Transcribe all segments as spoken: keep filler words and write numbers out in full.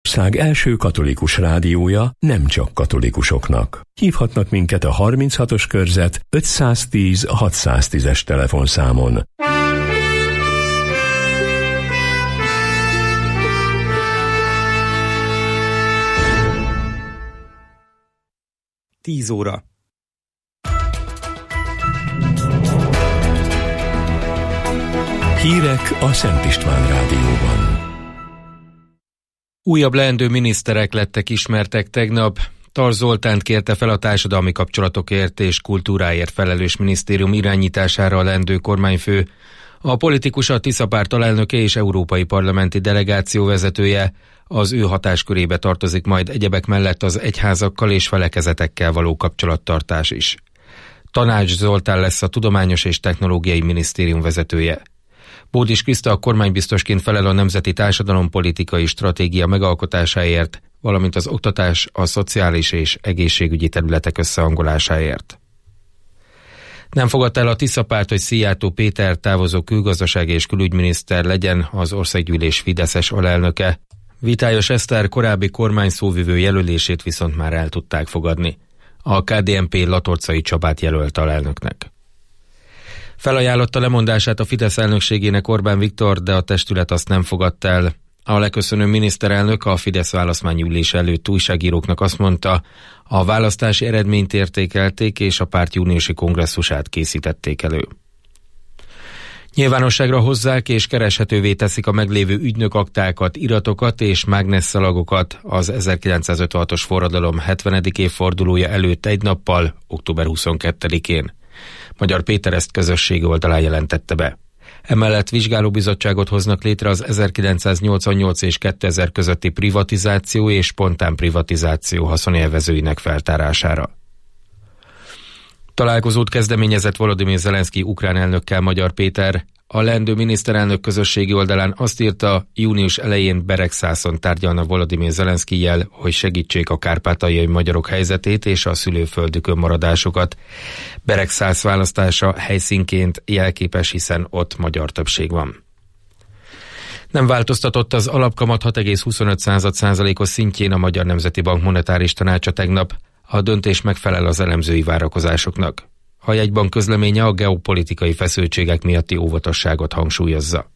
ország első katolikus rádiója nem csak katolikusoknak. Hívhatnak minket a harminchatos körzet ötszáztíz hatszáztízes telefonszámon. tíz óra. Hírek a Szent István rádióban. Újabb leendő miniszterek lettek ismertek tegnap. Tar Zoltánt kérte fel a társadalmi kapcsolatokért és kultúráért felelős minisztérium irányítására a leendő kormányfő. A politikus a Tisza párt alelnöke és európai parlamenti delegáció vezetője. Az ő hatáskörébe tartozik majd egyebek mellett az egyházakkal és felekezetekkel való kapcsolattartás is. Tanács Zoltán lesz a Tudományos és Technológiai Minisztérium vezetője. Bódis Kriszta a kormánybiztosként felel a nemzeti társadalompolitikai stratégia megalkotásáért, valamint az oktatás, a szociális és egészségügyi területek összehangolásáért. Nem fogadta el a Tisza párt, hogy Szijjártó Péter távozó külgazdasági és külügyminiszter legyen az országgyűlés fideszes alelnöke. Vitályos Eszter korábbi kormányszóvivő jelölését viszont már el tudták fogadni. A ká dé en pé Latorcai Csabát jelölt alelnöknek. Felajánlotta lemondását a Fidesz elnökségének Orbán Viktor, de a testület azt nem fogadta el. A leköszönő miniszterelnök a Fidesz választmányülés előtt újságíróknak azt mondta, a választási eredményt értékelték és a párt júniusi kongresszusát készítették elő. Nyilvánosságra hozzák és kereshetővé teszik a meglévő ügynökaktákat, iratokat és mágnesszalagokat az ezerkilencszázötvenhatos forradalom hetvenedik évfordulója előtt egy nappal, október huszonkettedikén. Magyar Péter ezt közösségi oldalán jelentette be. Emellett vizsgálóbizottságot hoznak létre az ezerkilencszáznyolcvannyolc és kétezer közötti privatizáció és spontán privatizáció haszonélvezőinek feltárására. Találkozót kezdeményezett Volodymyr Zelenszky ukrán elnökkel Magyar Péter. A leendő miniszterelnök közösségi oldalán azt írta, június elején Beregszászon tárgyalna Volodymyr Zelenszkijjel, hogy segítsék a kárpátaljai magyarok helyzetét és a szülőföldükön maradásukat. Beregszász választása helyszínként jelképes, hiszen ott magyar többség van. Nem változtatott az alapkamat hat egész huszonöt százalékos szintjén a Magyar Nemzeti Bank monetáris tanácsa tegnap. A döntés megfelel az elemzői várakozásoknak. A jegybank közleménye a geopolitikai feszültségek miatti óvatosságot hangsúlyozza.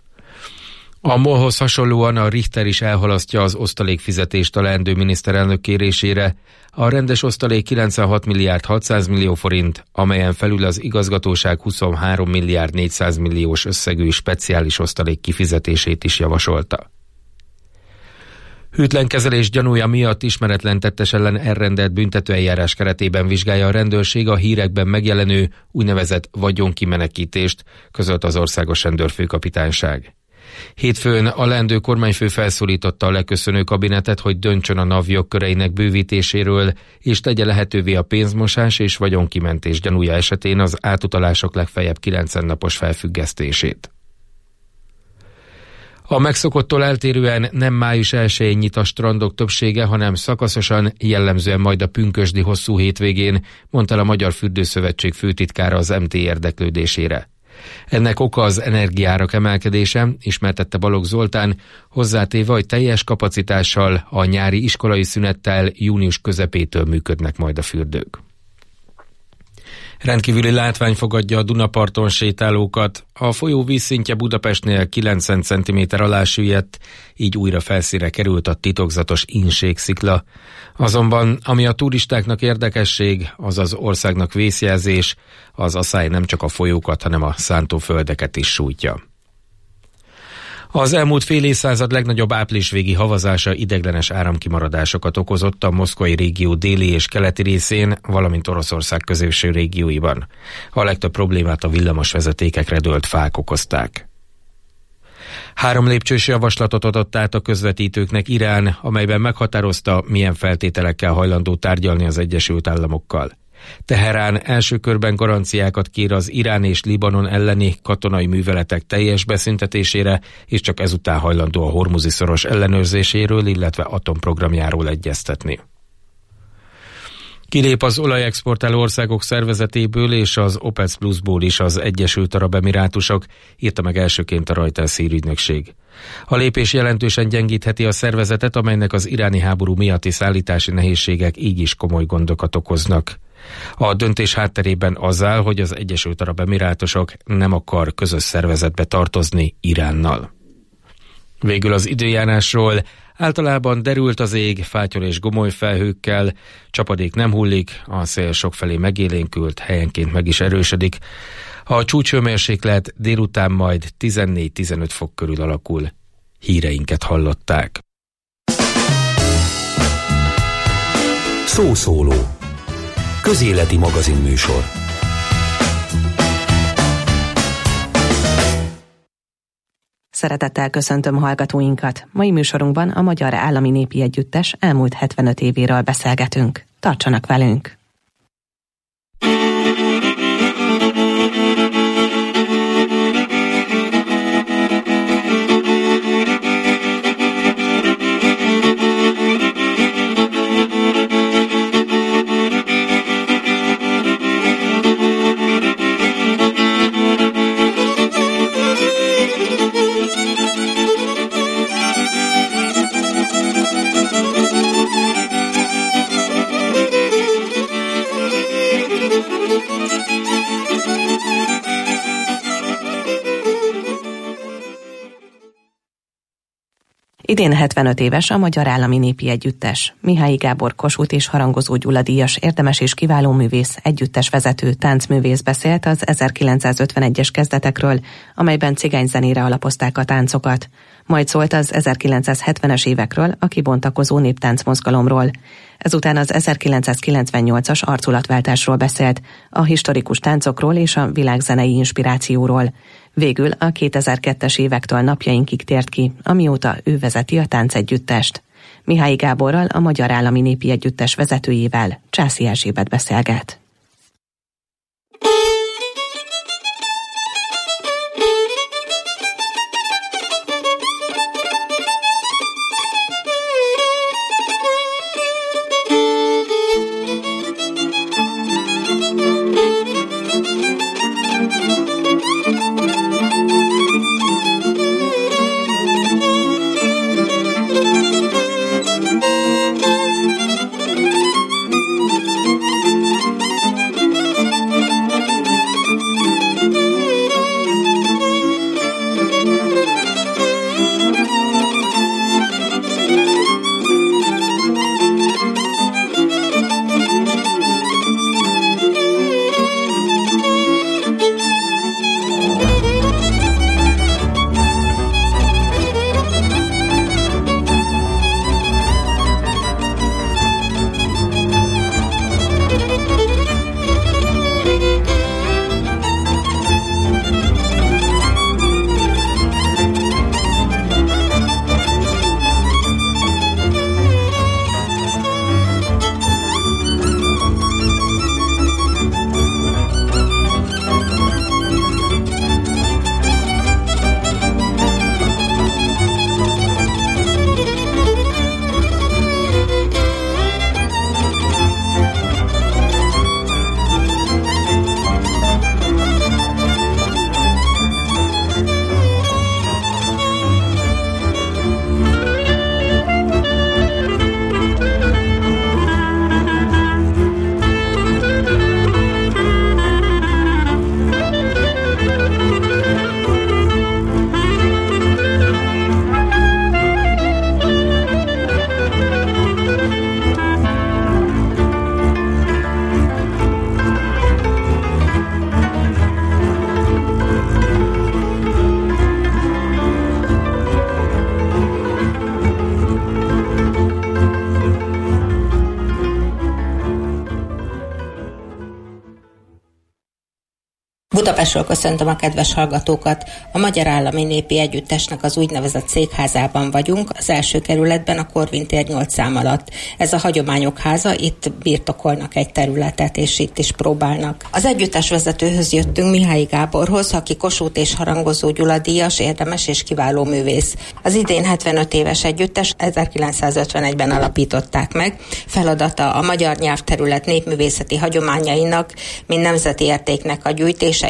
A MOL-hoz hasonlóan a Richter is elhalasztja az osztalékfizetést a leendő miniszterelnök kérésére. A rendes osztalék kilencvenhat milliárd hatszáz millió forint, amelyen felül az igazgatóság huszonhárom milliárd négyszáz milliós összegű speciális osztalék kifizetését is javasolta. Hűtlen kezelés gyanúja miatt ismeretlen tettes ellen elrendelt büntetőeljárás keretében vizsgálja a rendőrség a hírekben megjelenő úgynevezett vagyonkimenekítést, közölt az Országos Rendőrfőkapitányság. Hétfőn a leendő kormányfő felszólította a leköszönő kabinetet, hogy döntsön a NAV jogköreinek bővítéséről, és tegye lehetővé a pénzmosás és vagyonkimentés gyanúja esetén az átutalások legfeljebb kilencven napos felfüggesztését. A megszokottól eltérően nem május elsején nyit a strandok többsége, hanem szakaszosan, jellemzően majd a pünkösdi hosszú hétvégén, mondta a Magyar Fürdőszövetség főtitkára az em té érdeklődésére. Ennek oka az energiárak emelkedése, ismertette Balogh Zoltán, hozzátéve, hogy teljes kapacitással a nyári iskolai szünettel június közepétől működnek majd a fürdők. Rendkívüli látvány fogadja a Dunaparton sétálókat. A folyó vízszintje Budapestnél kilencven centiméter alá süllyedt, így újra felszínre került a titokzatos Inségszikla. Azonban, ami a turistáknak érdekesség, az az országnak vészjelzés, az asszály nem csak a folyókat, hanem a szántóföldeket is sújtja. Az elmúlt fél évszázad legnagyobb áprilisvégi havazása ideiglenes áramkimaradásokat okozott a moszkvai régió déli és keleti részén, valamint Oroszország középső régióiban. A legtöbb problémát a villamos vezetékekre dőlt fák okozták. Három lépcsős javaslatot adott át a közvetítőknek Irán, amelyben meghatározta, milyen feltételekkel hajlandó tárgyalni az Egyesült Államokkal. Teherán első körben garanciákat kér az Irán és Libanon elleni katonai műveletek teljes beszüntetésére, és csak ezután hajlandó a Hormuzi szoros ellenőrzéséről, illetve atomprogramjáról egyeztetni. Kilép az olajexportáló országok szervezetéből és az OPEC Plusból is az Egyesült Arab Emirátusok, írta meg elsőként a Reuters hírügynökség. A lépés jelentősen gyengítheti a szervezetet, amelynek az iráni háború miatti szállítási nehézségek így is komoly gondokat okoznak. A döntés hátterében az áll, hogy az Egyesült Arab Emirátusok nem akar közös szervezetbe tartozni Iránnal. Végül az időjárásról. Általában derült az ég, fátyol és gomoly felhőkkel, csapadék nem hullik, a szél sokfelé megélénkült, helyenként meg is erősödik. A csúcshőmérséklet délután majd tizennégy-tizenöt fok körül alakul. Híreinket hallották. Szószóló. Közéleti magazinműsor. Szeretettel köszöntöm hallgatóinkat. Mai műsorunkban a Magyar Állami Népi Együttes elmúlt hetvenöt évéről beszélgetünk. Tartsanak velünk! Idén hetvenöt éves a Magyar Állami Népi Együttes. Mihályi Gábor Kossuth és Harangozó Gyula díjas érdemes és kiváló művész, együttesvezető, táncművész beszélt az ezerkilencszázötvenegyes kezdetekről, amelyben cigányzenére alapozták a táncokat. Majd szólt az ezerkilencszázhetvenes évekről, a kibontakozó néptáncmozgalomról. Ezután az ezerkilencszázkilencvennyolcas arculatváltásról beszélt, a historikus táncokról és a világzenei inspirációról. Végül a kétezer-kettes évektől napjainkig tért ki, amióta ő vezeti a táncegyüttest. Mihályi Gáborral, a Magyar Állami Népi Együttes vezetőjével Császi Erzsébet beszélget. Budapestről köszöntöm a kedves hallgatókat. A Magyar Állami Népi Együttesnek az úgynevezett székházában vagyunk, az első kerületben, a Korvin tér nyolc szám alatt. Ez a hagyományok háza, itt birtokolnak egy területet, és itt is próbálnak. Az együttesvezetőhöz jöttünk, Mihályi Gáborhoz, aki Kossuth és Harangozó Gyula díjas, érdemes és kiváló művész. Az idén hetvenöt éves együttes ezerkilencszázötvenegyben alapították meg. Feladata a magyar nyelvterület népművészeti hagyományainak, mint nemzeti értéknek a gyűjtése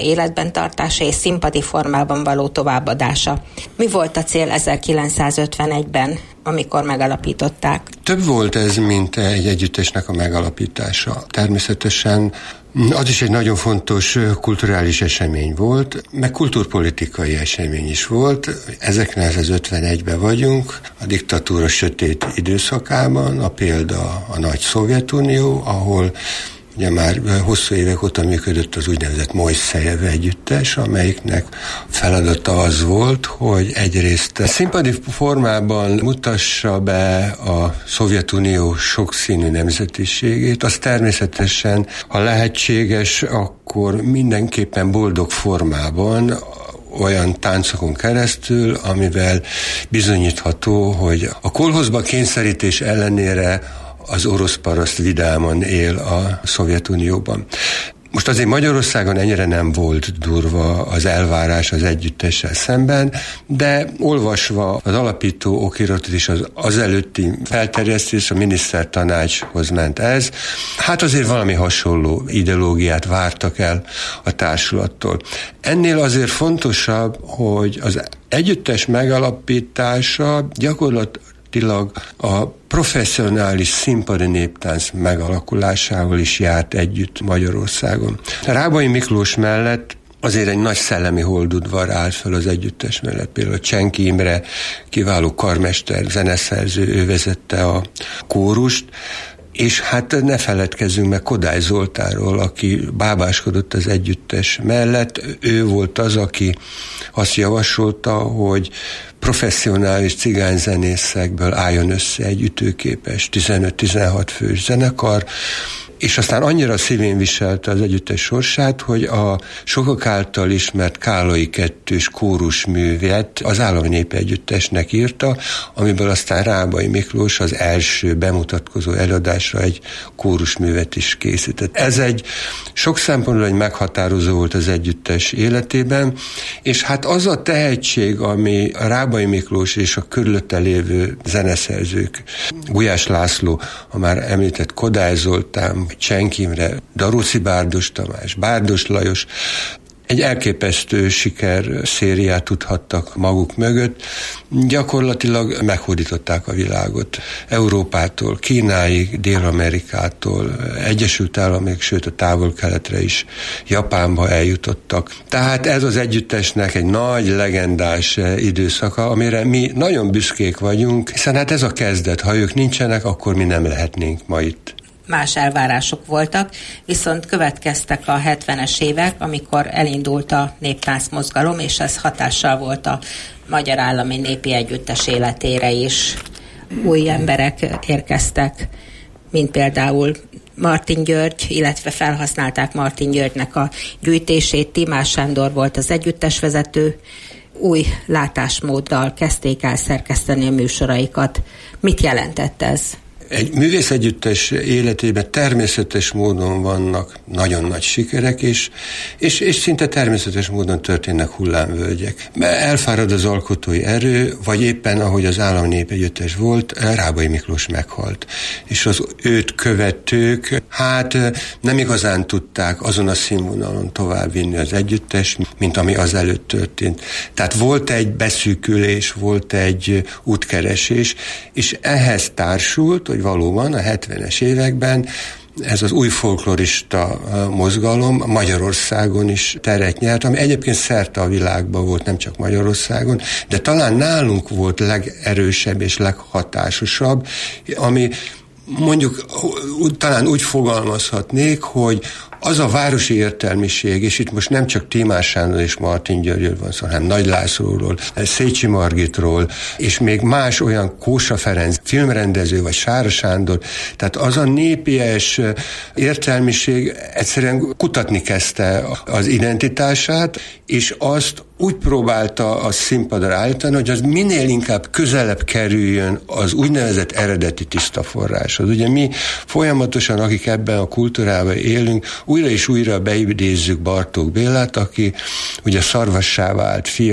életben tartása és színpadi formában való továbbadása. Mi volt a cél ezerkilencszázötvenegyben, amikor megalapították? Több volt ez, mint egy együttesnek a megalapítása. Természetesen az is egy nagyon fontos kulturális esemény volt, meg kulturpolitikai esemény is volt. ezerkilencszázötvenegyben vagyunk, a diktatúra sötét időszakában, a példa a nagy Szovjetunió, ahol ugye már hosszú évek óta működött az úgynevezett Mojszejev együttes, amelyiknek feladata az volt, hogy egyrészt színpadi formában mutassa be a Szovjetunió sokszínű nemzetiségét, az természetesen, ha lehetséges, akkor mindenképpen boldog formában, olyan táncokon keresztül, amivel bizonyítható, hogy a kolhozba kényszerítés ellenére az orosz paraszt vidáman él a Szovjetunióban. Most azért Magyarországon ennyire nem volt durva az elvárás az együttessel szemben, de olvasva az alapító okiratot is az, az előtti felterjesztés, a minisztertanácshoz ment ez, hát azért valami hasonló ideológiát vártak el a társulattól. Ennél azért fontosabb, hogy az együttes megalapítása gyakorlatilag a professzionális színpadi néptánc megalakulásával is járt együtt Magyarországon. Rábai Miklós mellett azért egy nagy szellemi holdudvar állt fel az együttes mellett. Például Csenki Imre, kiváló karmester, zeneszerző, ő vezette a kórust, és hát ne feledkezzünk meg Kodály Zoltánról, aki bábáskodott az együttes mellett. Ő volt az, aki azt javasolta, hogy professzionális cigányzenészekből álljon össze egy ütőképes tizenöt-tizenhat fős zenekar, és aztán annyira szívén viselte az együttes sorsát, hogy a sokak által ismert Kállai kettős kórusművet az Állami Népegyüttesnek írta, amiből aztán Rábai Miklós az első bemutatkozó előadásra egy kórusművet is készített. Ez egy sok szempontból egy meghatározó volt az együttes életében, és hát az a tehetség, ami a Rábai Miklós és a körülötte lévő zeneszerzők, Gulyás László, a már említett Kodály Zoltán, Csenki Imre, Daróci Bárdos Tamás, Bárdos Lajos, egy elképesztő siker szériát tudhattak maguk mögött. Gyakorlatilag meghódították a világot. Európától, Kínáig, Dél-Amerikától, Egyesült Államok, sőt a Távol-Keletre is, Japánba eljutottak. Tehát ez az együttesnek egy nagy, legendás időszaka, amire mi nagyon büszkék vagyunk, hiszen hát ez a kezdet. Ha ők nincsenek, akkor mi nem lehetnénk ma itt. Más elvárások voltak, viszont következtek a hetvenes évek, amikor elindult a néptánc mozgalom, és ez hatással volt a Magyar Állami Népi Együttes életére is. Új emberek érkeztek, mint például Martin György, illetve felhasználták Martin Györgynek a gyűjtését. Timás Sándor volt az együttesvezető, új látásmóddal kezdték el szerkeszteni a műsoraikat. Mit jelentett ez? Egy művészegyüttes életében természetes módon vannak nagyon nagy sikerek, és, és, és szinte természetes módon történnek hullámvölgyek. Elfárad az alkotói erő, vagy éppen, ahogy az Állami Népegyüttes volt, Rábai Miklós meghalt. És az őt követők, hát nem igazán tudták azon a színvonalon továbbvinni az együttes, mint ami az előtt történt. Tehát volt egy beszűkülés, volt egy útkeresés, és ehhez társult, hogy valóban a hetvenes években ez az új folklorista mozgalom Magyarországon is teret nyert, ami egyébként szerte a világban volt, nem csak Magyarországon, de talán nálunk volt legerősebb és leghatásosabb, ami mondjuk talán úgy fogalmazhatnék, hogy az a városi értelmiség, és itt most nem csak Timás Sándor és Martin Györgyről van szó, hanem Nagy Lászlóról, Szécsi Margitról, és még más olyan, Kósa Ferenc filmrendező, vagy Sára Sándor, tehát az a népies értelmiség egyszerűen kutatni kezdte az identitását, és azt úgy próbálta a színpadra állítani, hogy az minél inkább közelebb kerüljön az úgynevezett eredeti tiszta forráshoz. Ugye mi folyamatosan, akik ebben a kultúrában élünk, újra és újra beidézzük Bartók Bélát, aki ugye szarvassá vált fiak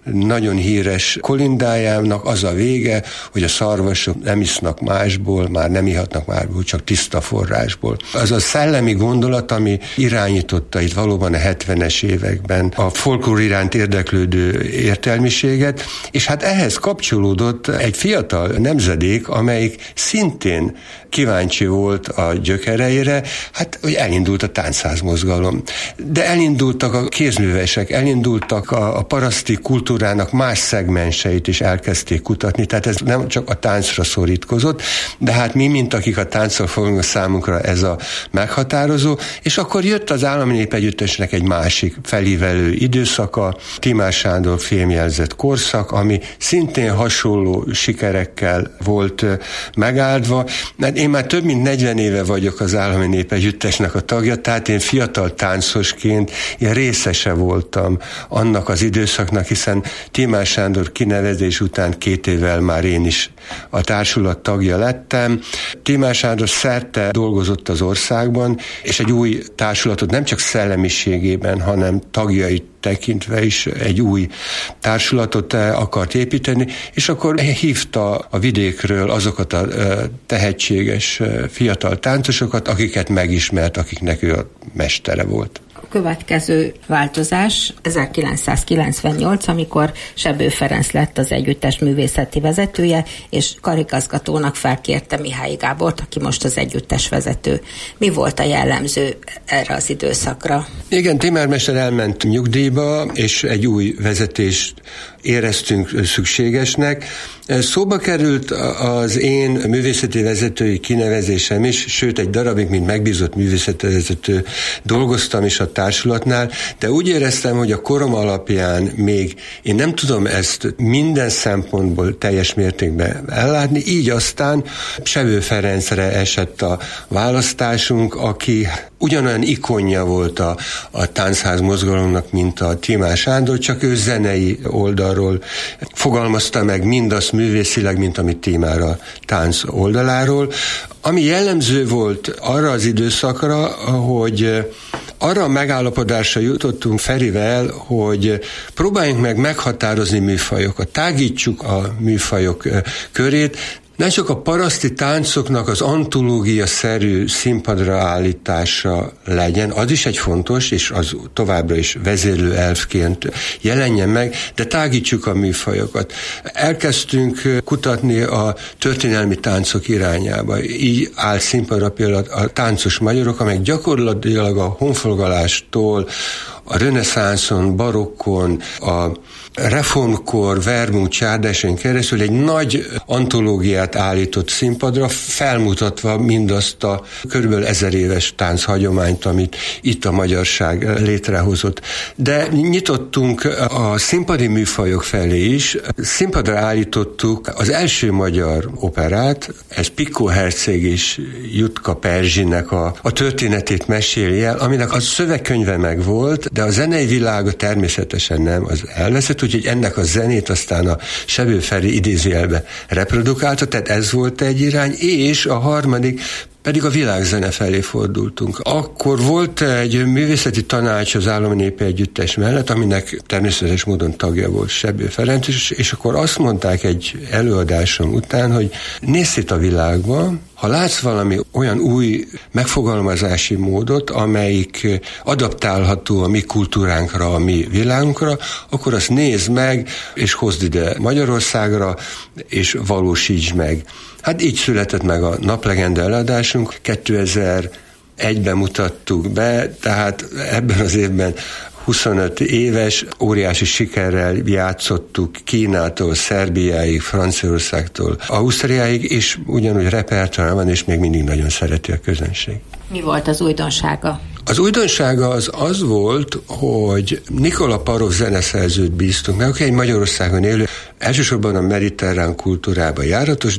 nagyon híres kolindájának az a vége, hogy a szarvasok nem isznak másból, már nem ihatnak másból, csak tiszta forrásból. Az a szellemi gondolat, ami irányította itt valóban a hetvenes években a folklór iránt érdeklődő értelmiséget, és hát ehhez kapcsolódott egy fiatal nemzedék, amelyik szintén kíváncsi volt a gyökereire, hát hogy elindult a táncházmozgalom. De elindultak a kézművesek, elindultak a, a paraszti kultúrának más szegmenseit is elkezdték kutatni, tehát ez nem csak a táncra szorítkozott, de hát mi, mint akik a tánccal fogunk, számunkra ez a meghatározó, és akkor jött az Állami Népegyüttesnek egy másik felívelő időszaka, Tímár Sándor fémjelzett korszak, ami szintén hasonló sikerekkel volt megáldva. Én már több mint negyven éve vagyok az Állami Népegyüttesnek a tagja, tehát én fiatal táncosként én részese voltam annak az időszaknak, hiszen Tímár Sándor kinevezés után két évvel már én is a társulat tagja lettem. Tímár Sándor szerte dolgozott az országban, és egy új társulatot nem csak szellemiségében, hanem tagjait tekintve is egy új társulatot akart építeni, és akkor hívta a vidékről azokat a tehetséges fiatal táncosokat, akiket megismert, akiknek ő a mestere volt. A következő változás ezerkilencszázkilencvennyolc, amikor Sebő Ferenc lett az együttes művészeti vezetője, és karigazgatónak felkérte Mihály Gábort, aki most az együttes vezető. Mi volt a jellemző erre az időszakra? Igen, Tímár mester elment nyugdíjba, és egy új vezetést éreztünk szükségesnek. Szóba került az én művészeti vezetői kinevezésem is, sőt egy darabig, mint megbízott művészeti vezető dolgoztam is a társulatnál, de úgy éreztem, hogy a korom alapján még én nem tudom ezt minden szempontból teljes mértékben ellátni, így aztán Sebő Ferencre esett a választásunk, aki ugyanolyan ikonja volt a, a táncház mozgalomnak, mint a Tímár Sándor, csak ő zenei oldalról fogalmazta meg mindazt művészileg, mint amit Tímár a tánc oldaláról. Ami jellemző volt arra az időszakra, hogy arra a megállapodásra jutottunk Ferivel, hogy próbáljunk meg meghatározni műfajokat, tágítsuk a műfajok körét, nem csak a paraszti táncoknak az antológia-szerű színpadra állítása legyen, az is egy fontos, és az továbbra is vezérlő elfként jelenjen meg, de tágítsuk a műfajokat. Elkezdtünk kutatni a történelmi táncok irányába. Így áll színpadra például a táncos magyarok, amelyek gyakorlatilag a honfoglalástól a reneszánszon, barokkon, a reformkor, Vermont, Csárdásén keresztül egy nagy antológiát állított színpadra, felmutatva mindazt a körülbelül ezer éves tánchagyományt, amit itt a magyarság létrehozott. De nyitottunk a színpadi műfajok felé is. Színpadra állítottuk az első magyar operát, ez Pikkó herceg és Jutka Perzsinek a, a történetét meséli el, aminek a szövegkönyve megvolt, de a zenei világa természetesen nem, az elveszett, úgyhogy ennek a zenét aztán a Sebő Feri idézőjelbe reprodukálta, tehát ez volt egy irány, és a harmadik pedig a világzene felé fordultunk. Akkor volt egy művészeti tanács az Állami Népegyüttes mellett, aminek természetes módon tagja volt Sebő Ferenc, és, és akkor azt mondták egy előadásom után, hogy nézz itt a világba, ha látsz valami olyan új megfogalmazási módot, amelyik adaptálható a mi kultúránkra, a mi világunkra, akkor azt nézd meg, és hozd ide Magyarországra, és valósítsd meg. Hát így született meg a Naplegenda előadásunk, kétezer-egyben mutattuk be, tehát ebben az évben huszonöt éves, óriási sikerrel játszottuk Kínától, Szerbiáig, Franciaországtól, Ausztriáig, és ugyanúgy repertoár van, és még mindig nagyon szereti a közönség. Mi volt az újdonsága? Az újdonsága az az volt, hogy Nikola Parov zeneszerzőt bíztunk meg, aki egy Magyarországon élő, elsősorban a mediterrán kultúrában járatos, de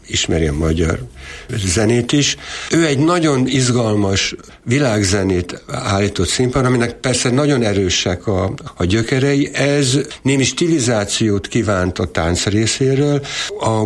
ismeri a magyar zenét is. Ő egy nagyon izgalmas világzenét állított színpadon, aminek persze nagyon erősek a, a gyökerei. Ez némi stilizációt kívánt a tánc részéről. A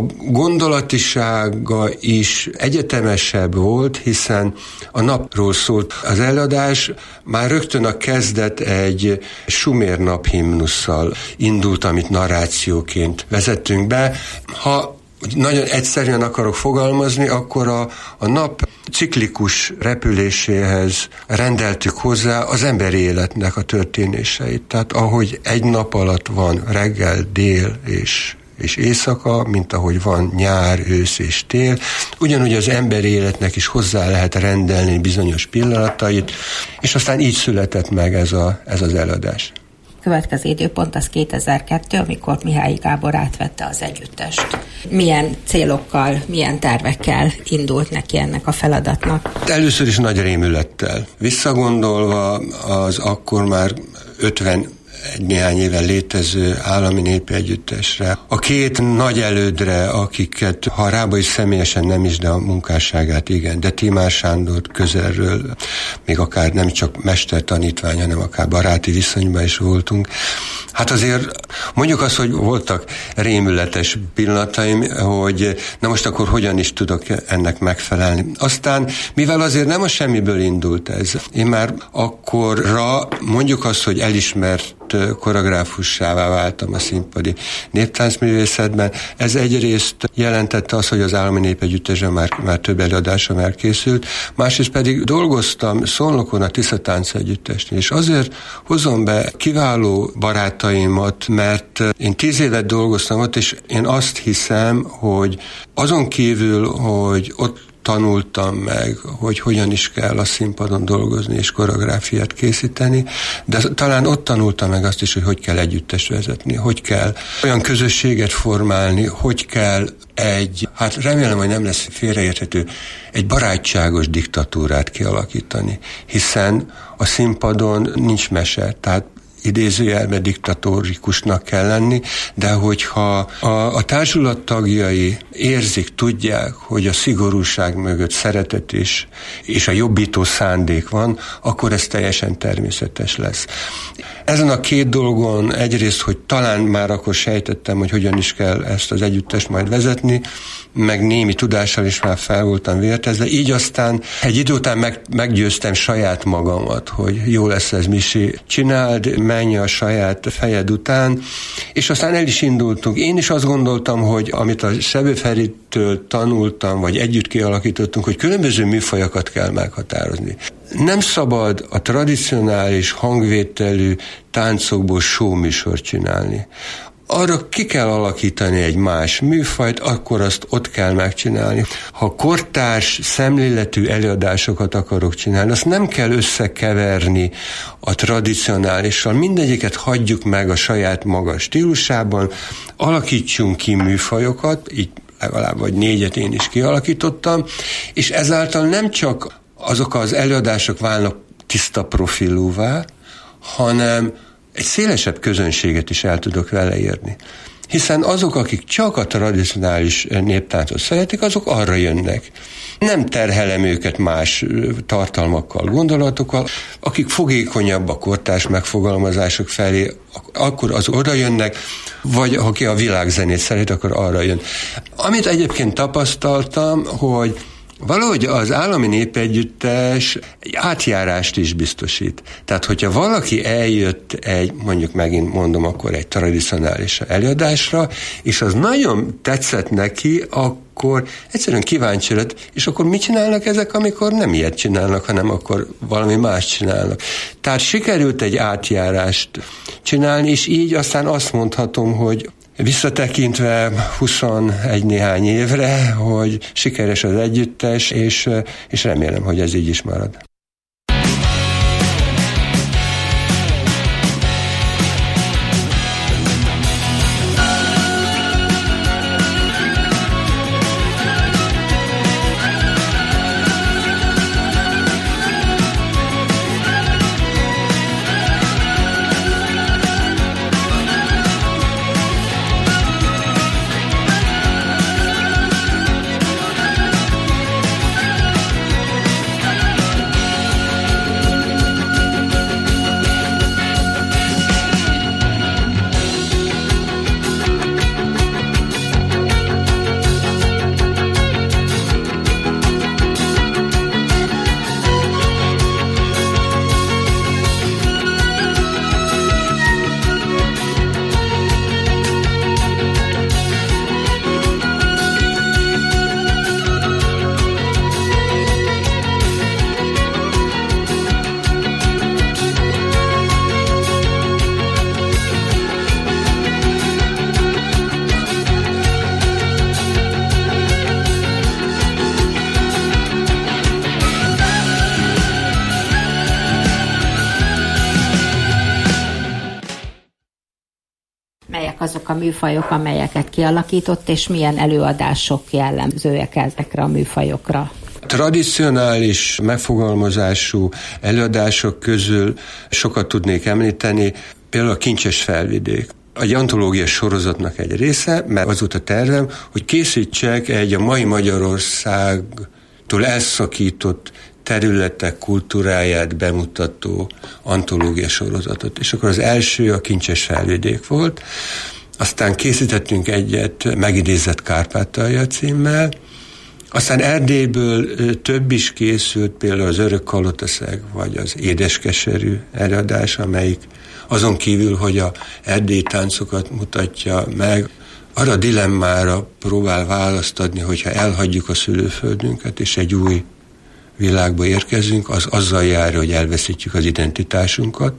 gondolatisága is egyetemesebb volt, hiszen a napról szólt az előadás, már rögtön a kezdet egy sumér naphimnusszal indult, amit narrációként vezettünk be. Ha nagyon egyszerűen akarok fogalmazni, akkor a, a nap ciklikus repüléséhez rendeltük hozzá az emberi életnek a történéseit. Tehát ahogy egy nap alatt van reggel, dél és és éjszaka, mint ahogy van nyár, ősz és tél, ugyanúgy az emberi életnek is hozzá lehet rendelni bizonyos pillanatait, és aztán így született meg ez, a, ez az előadás. Következő időpont az kétezer-kettő, amikor Mihály Gábor átvette az együttest. Milyen célokkal, milyen tervekkel indult neki ennek a feladatnak? Először is nagy rémülettel. Visszagondolva az akkor már ötven egy néhány éve létező állami népi együttesre, a két nagy elődre, akiket, ha Rábai személyesen nem is, de a munkásságát igen, de Timár Sándor közelről, még akár nem csak mestertanítvány, hanem akár baráti viszonyban is voltunk. Hát azért mondjuk azt, hogy voltak rémületes pillanataim, hogy na most akkor hogyan is tudok ennek megfelelni. Aztán, mivel azért nem a semmiből indult ez, én már akkorra mondjuk azt, hogy elismert koreográfussává váltam a színpadi néptáncművészetben. Ez egyrészt jelentette azt, hogy az állami népegyüttesben már, már több előadásom elkészült, másrészt pedig dolgoztam Szolnokon a Tisza Tánc Együttesnél, és azért hozom be kiváló barátaimat, mert én tíz évet dolgoztam ott, és én azt hiszem, hogy azon kívül, hogy ott tanultam meg, hogy hogyan is kell a színpadon dolgozni és koreográfiát készíteni, de talán ott tanultam meg azt is, hogy hogy kell együttest vezetni, hogy kell olyan közösséget formálni, hogy kell egy, hát remélem, hogy nem lesz félreérthető, egy barátságos diktatúrát kialakítani, hiszen a színpadon nincs mese, tehát idézőjelben diktatórikusnak kell lenni, de hogyha a, a társulat tagjai érzik, tudják, hogy a szigorúság mögött szeretet is, és a jobbító szándék van, akkor ez teljesen természetes lesz. Ezen a két dolgon egyrészt, hogy talán már akkor sejtettem, hogy hogyan is kell ezt az együttest majd vezetni, meg némi tudással is már fel voltam vértezve, így aztán egy idő után meg, meggyőztem saját magamat, hogy jó lesz ez, Misi, csináld, menj a saját fejed után, és aztán el is indultunk. Én is azt gondoltam, hogy amit a Sebő Feritől tanultam, vagy együtt kialakítottunk, hogy különböző műfajokat kell meghatározni. Nem szabad a tradicionális hangvételű táncokból show műsort csinálni. Arra ki kell alakítani egy más műfajt, akkor azt ott kell megcsinálni. Ha kortárs, szemléletű előadásokat akarok csinálni, azt nem kell összekeverni a tradicionálissal. Mindegyiket hagyjuk meg a saját maga stílusában, alakítsunk ki műfajokat, így legalább vagy négyet én is kialakítottam, és ezáltal nem csak azok az előadások válnak tiszta profilúvá, hanem egy szélesebb közönséget is el tudok vele érni. Hiszen azok, akik csak a tradicionális néptáncot szeretik, azok arra jönnek. Nem terhelem őket más tartalmakkal, gondolatokkal. Akik fogékonyabb a kortárs megfogalmazások felé, akkor az oda jönnek, vagy aki a világzenét szeret, akkor arra jön. Amit egyébként tapasztaltam, hogy valahogy az állami népegyüttes egy átjárást is biztosít. Tehát, hogyha valaki eljött egy, mondjuk megint mondom, akkor egy tradicionális előadásra, és az nagyon tetszett neki, akkor egyszerűen kíváncsi lett, és akkor mit csinálnak ezek, amikor nem ilyet csinálnak, hanem akkor valami más csinálnak. Tehát sikerült egy átjárást csinálni, és így aztán azt mondhatom, hogy visszatekintve huszonegy néhány évre, hogy sikeres az együttes, és, és remélem, hogy ez így is marad. azok a műfajok, amelyeket kialakított, és milyen előadások jellemzőek ezekre a műfajokra? Tradicionális megfogalmazású előadások közül sokat tudnék említeni, például a Kincses Felvidék. Egy antológiai sorozatnak egy része, mert az volt a tervem, hogy készítsek egy a mai Magyarországtól elszakított területek kultúráját bemutató antológiai sorozatot. És akkor az első a Kincses Felvidék volt, aztán készítettünk egyet Megidézett Kárpátalja címmel, aztán Erdélyből több is készült, például az Örök Kalotaszeg, vagy az Édeskeserű előadás, amelyik azon kívül, hogy a erdélyi táncokat mutatja meg, arra a dilemmára próbál választ adni, hogyha elhagyjuk a szülőföldünket, és egy új világba érkezünk, az azzal jár, hogy elveszítjük az identitásunkat,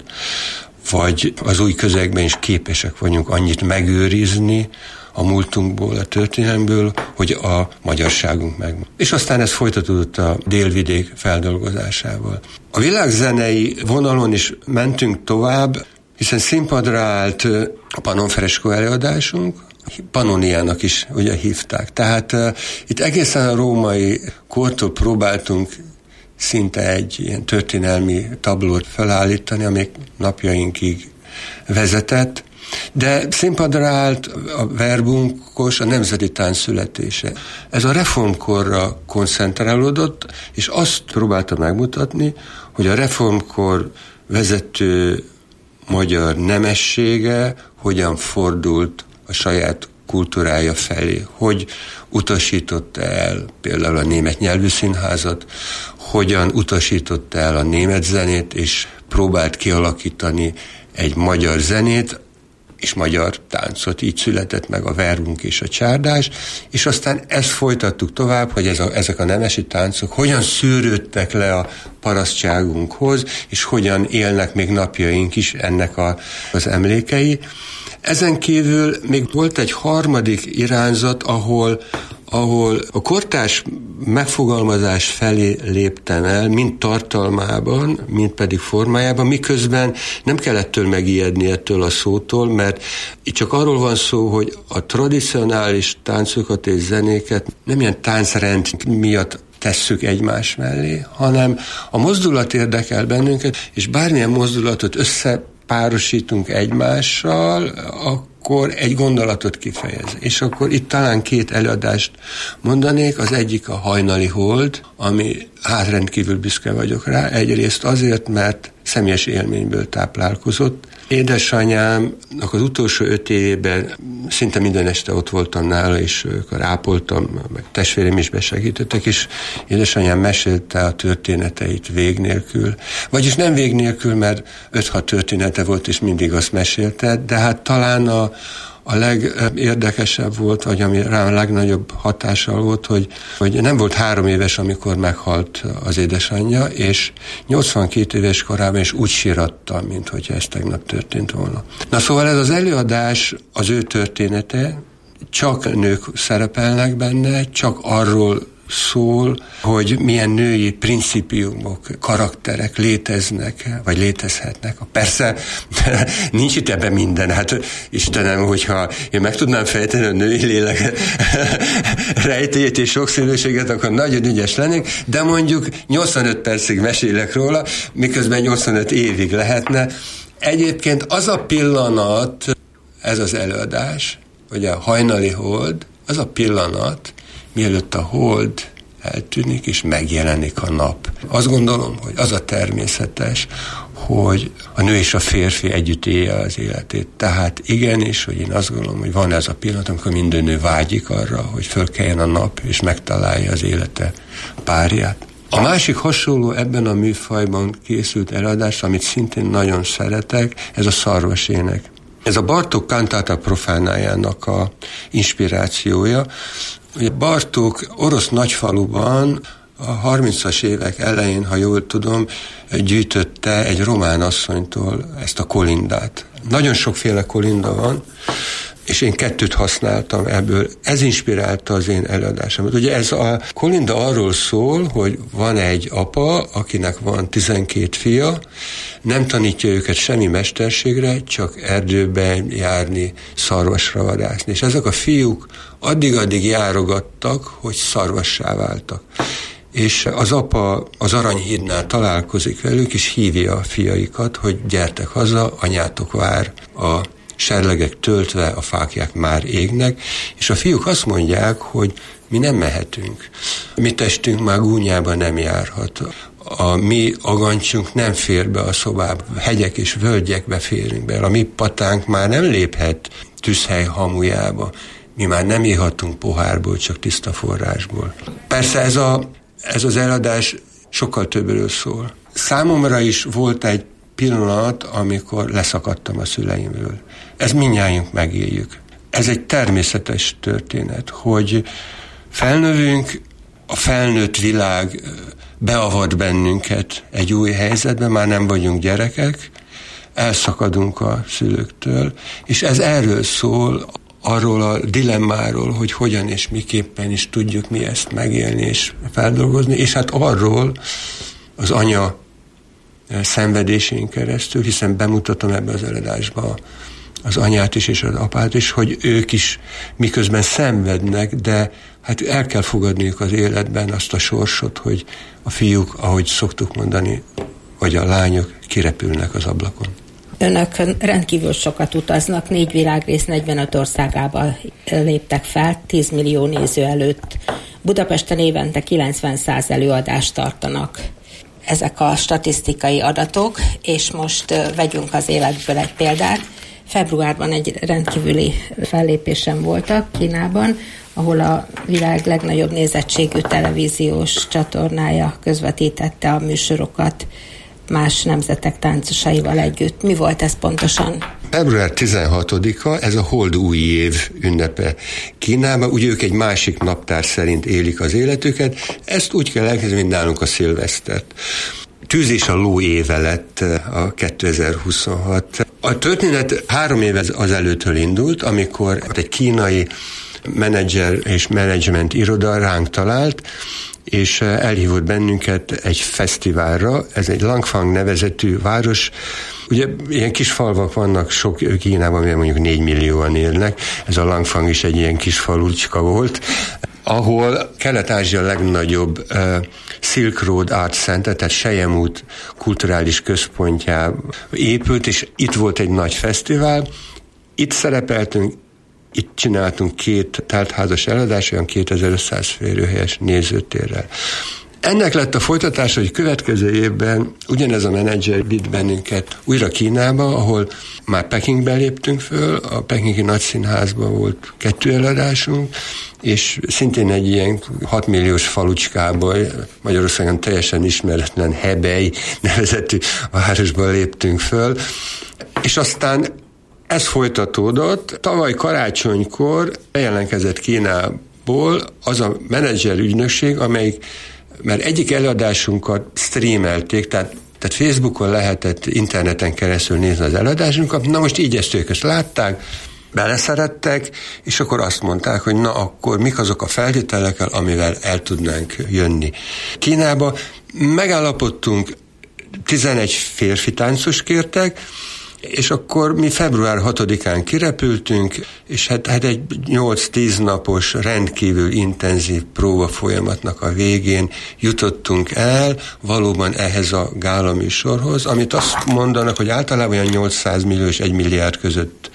vagy az új közegben is képesek vagyunk annyit megőrizni a múltunkból, a történelmből, hogy a magyarságunk meg. És aztán ez folytatódott a Délvidék feldolgozásával. A világzenei vonalon is mentünk tovább, hiszen színpadra állt a Pannonfreskó előadásunk, Pannoniának is ugye hívták. Tehát uh, itt egészen a római kortól próbáltunk szinte egy ilyen történelmi tablót felállítani, amely napjainkig vezetett, de színpadra állt a verbunkos, a nemzeti tánc születése. Ez a reformkorra koncentrálódott, és azt próbálta megmutatni, hogy a reformkor vezető magyar nemessége hogyan fordult a saját kultúrája felé, hogy utasította el például a német nyelvű színházat, hogyan utasította el a német zenét, és próbált kialakítani egy magyar zenét, és magyar táncot. Így született meg a verbunk és a csárdás, és aztán ezt folytattuk tovább, hogy ez a, ezek a nemesi táncok hogyan szűrődtek le a parasztságunkhoz, és hogyan élnek még napjaink is ennek a, az emlékei. Ezen kívül még volt egy harmadik irányzat, ahol, ahol a kortárs megfogalmazás felé léptem el, mind tartalmában, mind pedig formájában, miközben nem kellett től megijedni ettől a szótól, mert itt csak arról van szó, hogy a tradicionális táncokat és zenéket nem ilyen táncrend miatt tesszük egymás mellé, hanem a mozdulat érdekel bennünket, és bármilyen mozdulatot összepárosítunk egymással, akkor egy gondolatot kifejez. És akkor itt talán két előadást mondanék, az egyik a Hajnali Hold, ami hát rendkívül büszke vagyok rá, egyrészt azért, mert személyes élményből táplálkozott. Édesanyámnak az utolsó öt évében szinte minden este ott voltam nála, és akkor ápoltam, meg testvérem is besegítettek, és édesanyám mesélte a történeteit vég nélkül. Vagyis nem vég nélkül, mert öt-hat története volt, és mindig azt mesélte, de hát talán a A legérdekesebb volt, vagy ami rám a legnagyobb hatással volt, hogy, hogy nem volt három éves, amikor meghalt az édesanyja, és nyolcvankét éves korában is úgy sírattam, mint hogyha ez tegnap történt volna. Na szóval ez az előadás, az ő története, csak nők szerepelnek benne, csak arról szól, hogy milyen női principiumok, karakterek léteznek, vagy létezhetnek. Persze nincs itt ebben minden. Hát Istenem, hogyha én meg tudnám fejteni a női lélek rejtélyét és sokszínűséget, akkor nagyon ügyes lennék, de mondjuk nyolcvanöt percig mesélek róla, miközben nyolcvanöt évig lehetne. Egyébként az a pillanat, ez az előadás, hogy a Hajnali Hold, az a pillanat, mielőtt a hold eltűnik, és megjelenik a nap. Azt gondolom, hogy az a természetes, hogy a nő és a férfi együtt élje az életét. Tehát igenis, hogy én azt gondolom, hogy van ez a pillanat, amikor minden nő vágyik arra, hogy fölkeljen a nap, és megtalálja az élete párját. A másik hasonló ebben a műfajban készült előadás, amit szintén nagyon szeretek, ez a szarvasének. Ez a Bartók Cantata Profanájának a inspirációja. Ugye Bartók orosz nagyfaluban a harmincas évek elején, ha jól tudom, gyűjtötte egy román asszonytól ezt a kolindát. Nagyon sokféle kolinda van, és én kettőt használtam ebből. Ez inspirálta az én előadásomat. Ugye ez a Kolinda arról szól, hogy van egy apa, akinek van tizenkét fia, nem tanítja őket semmi mesterségre, csak erdőben járni, szarvasra vadászni. És ezek a fiúk addig-addig járogattak, hogy szarvassá váltak. És az apa az Aranyhídnál találkozik velük, és hívja a fiaikat, hogy gyertek haza, anyátok vár, a serlegek töltve, a fáklyák már égnek, és a fiúk azt mondják, hogy mi nem mehetünk. Mi testünk már gúnyába nem járhat. A mi agancsunk nem fér be a szobába, hegyek és völgyekbe férünk be. A mi patánk már nem léphet tűzhely hamujába. Mi már nem ihatunk pohárból, csak tiszta forrásból. Persze ez, a, ez az eladás sokkal többről szól. Számomra is volt egy pillanat, amikor leszakadtam a szüleimről. Ez mindnyájunk megéljük. Ez egy természetes történet, hogy felnövünk, a felnőtt világ beavat bennünket egy új helyzetbe, már nem vagyunk gyerekek, elszakadunk a szülőktől, és ez erről szól, arról a dilemmáról, hogy hogyan és miképpen is tudjuk mi ezt megélni és feldolgozni, és hát arról az anya szenvedésén keresztül, hiszen bemutatom ebbe az előadásba az anyát is és az apát is, hogy ők is miközben szenvednek, de hát el kell fogadniuk az életben azt a sorsot, hogy a fiúk, ahogy szoktuk mondani, vagy a lányok kirepülnek az ablakon. Önök rendkívül sokat utaznak, négy világrész negyvenöt országában léptek fel, tíz millió néző előtt. Budapesten évente kilencvenszáz előadást tartanak. Ezek a statisztikai adatok, és most vegyünk az életből egy példát. Februárban egy rendkívüli fellépésen voltak Kínában, ahol a világ legnagyobb nézettségű televíziós csatornája közvetítette a műsorokat más nemzetek táncosaival együtt. Mi volt ez pontosan? február tizenhatodika, ez a Hold új év ünnepe Kínában. Ugye ők egy másik naptár szerint élik az életüket. Ezt úgy kell elkezdeni, mint nálunk a szilvesztert. Tűz és a ló éve lett a kétezer-huszonhat. A történet három éve azelőttől indult, amikor egy kínai menedzser és menedzsment iroda ránk talált, és elhívott bennünket egy fesztiválra. Ez egy Langfang nevezetű város. Ugye ilyen kis falvak vannak sok Kínában, mert mondjuk négy millióan élnek. Ez a Langfang is egy ilyen kis falucska volt, ahol Kelet-Ázsia legnagyobb uh, Silk Road Art Center, tehát Selyemút kulturális központjá épült, és itt volt egy nagy fesztivál. Itt szerepeltünk, itt csináltunk két teltházas előadást, olyan kétezer-ötszáz férőhelyes nézőtérrel. Ennek lett a folytatása, hogy következő évben ugyanez a menedzser vitt bennünket újra Kínába, ahol már Pekingbe léptünk föl, a pekingi nagyszínházban volt kettő előadásunk, és szintén egy ilyen hat milliós falucskába, Magyarországon teljesen ismeretlen Hebei nevezetű városban léptünk föl, és aztán ez folytatódott. Tavaly karácsonykor bejelentkezett Kínából az a menedzser ügynökség, amelyik, mert egyik előadásunkat streamelték, tehát, tehát Facebookon lehetett interneten keresztül nézni az előadásunkat, na most így ezt ők ezt látták, beleszerettek, és akkor azt mondták, hogy na akkor mik azok a feltételekkel, amivel el tudnánk jönni Kínába. Megállapodtunk, tizenegy férfi táncos kértek, és akkor mi február hatodikán kirepültünk, és hát, hát egy nyolc-tíz napos rendkívül intenzív próba folyamatnak a végén jutottunk el valóban ehhez a gálaműsorhoz, amit azt mondanak, hogy általában olyan nyolcszáz millió és egy milliárd között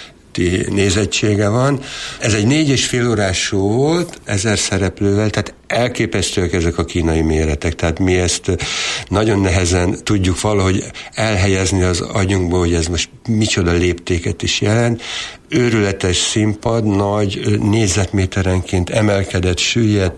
nézettsége van. Ez egy négy és fél órás show volt, ezer szereplővel, tehát elképesztőek ezek a kínai méretek, tehát mi ezt nagyon nehezen tudjuk valahogy elhelyezni az agyunkba, hogy ez most micsoda léptéket is jelent. Őrületes színpad, nagy négyzetméterenként emelkedett, süllyedt,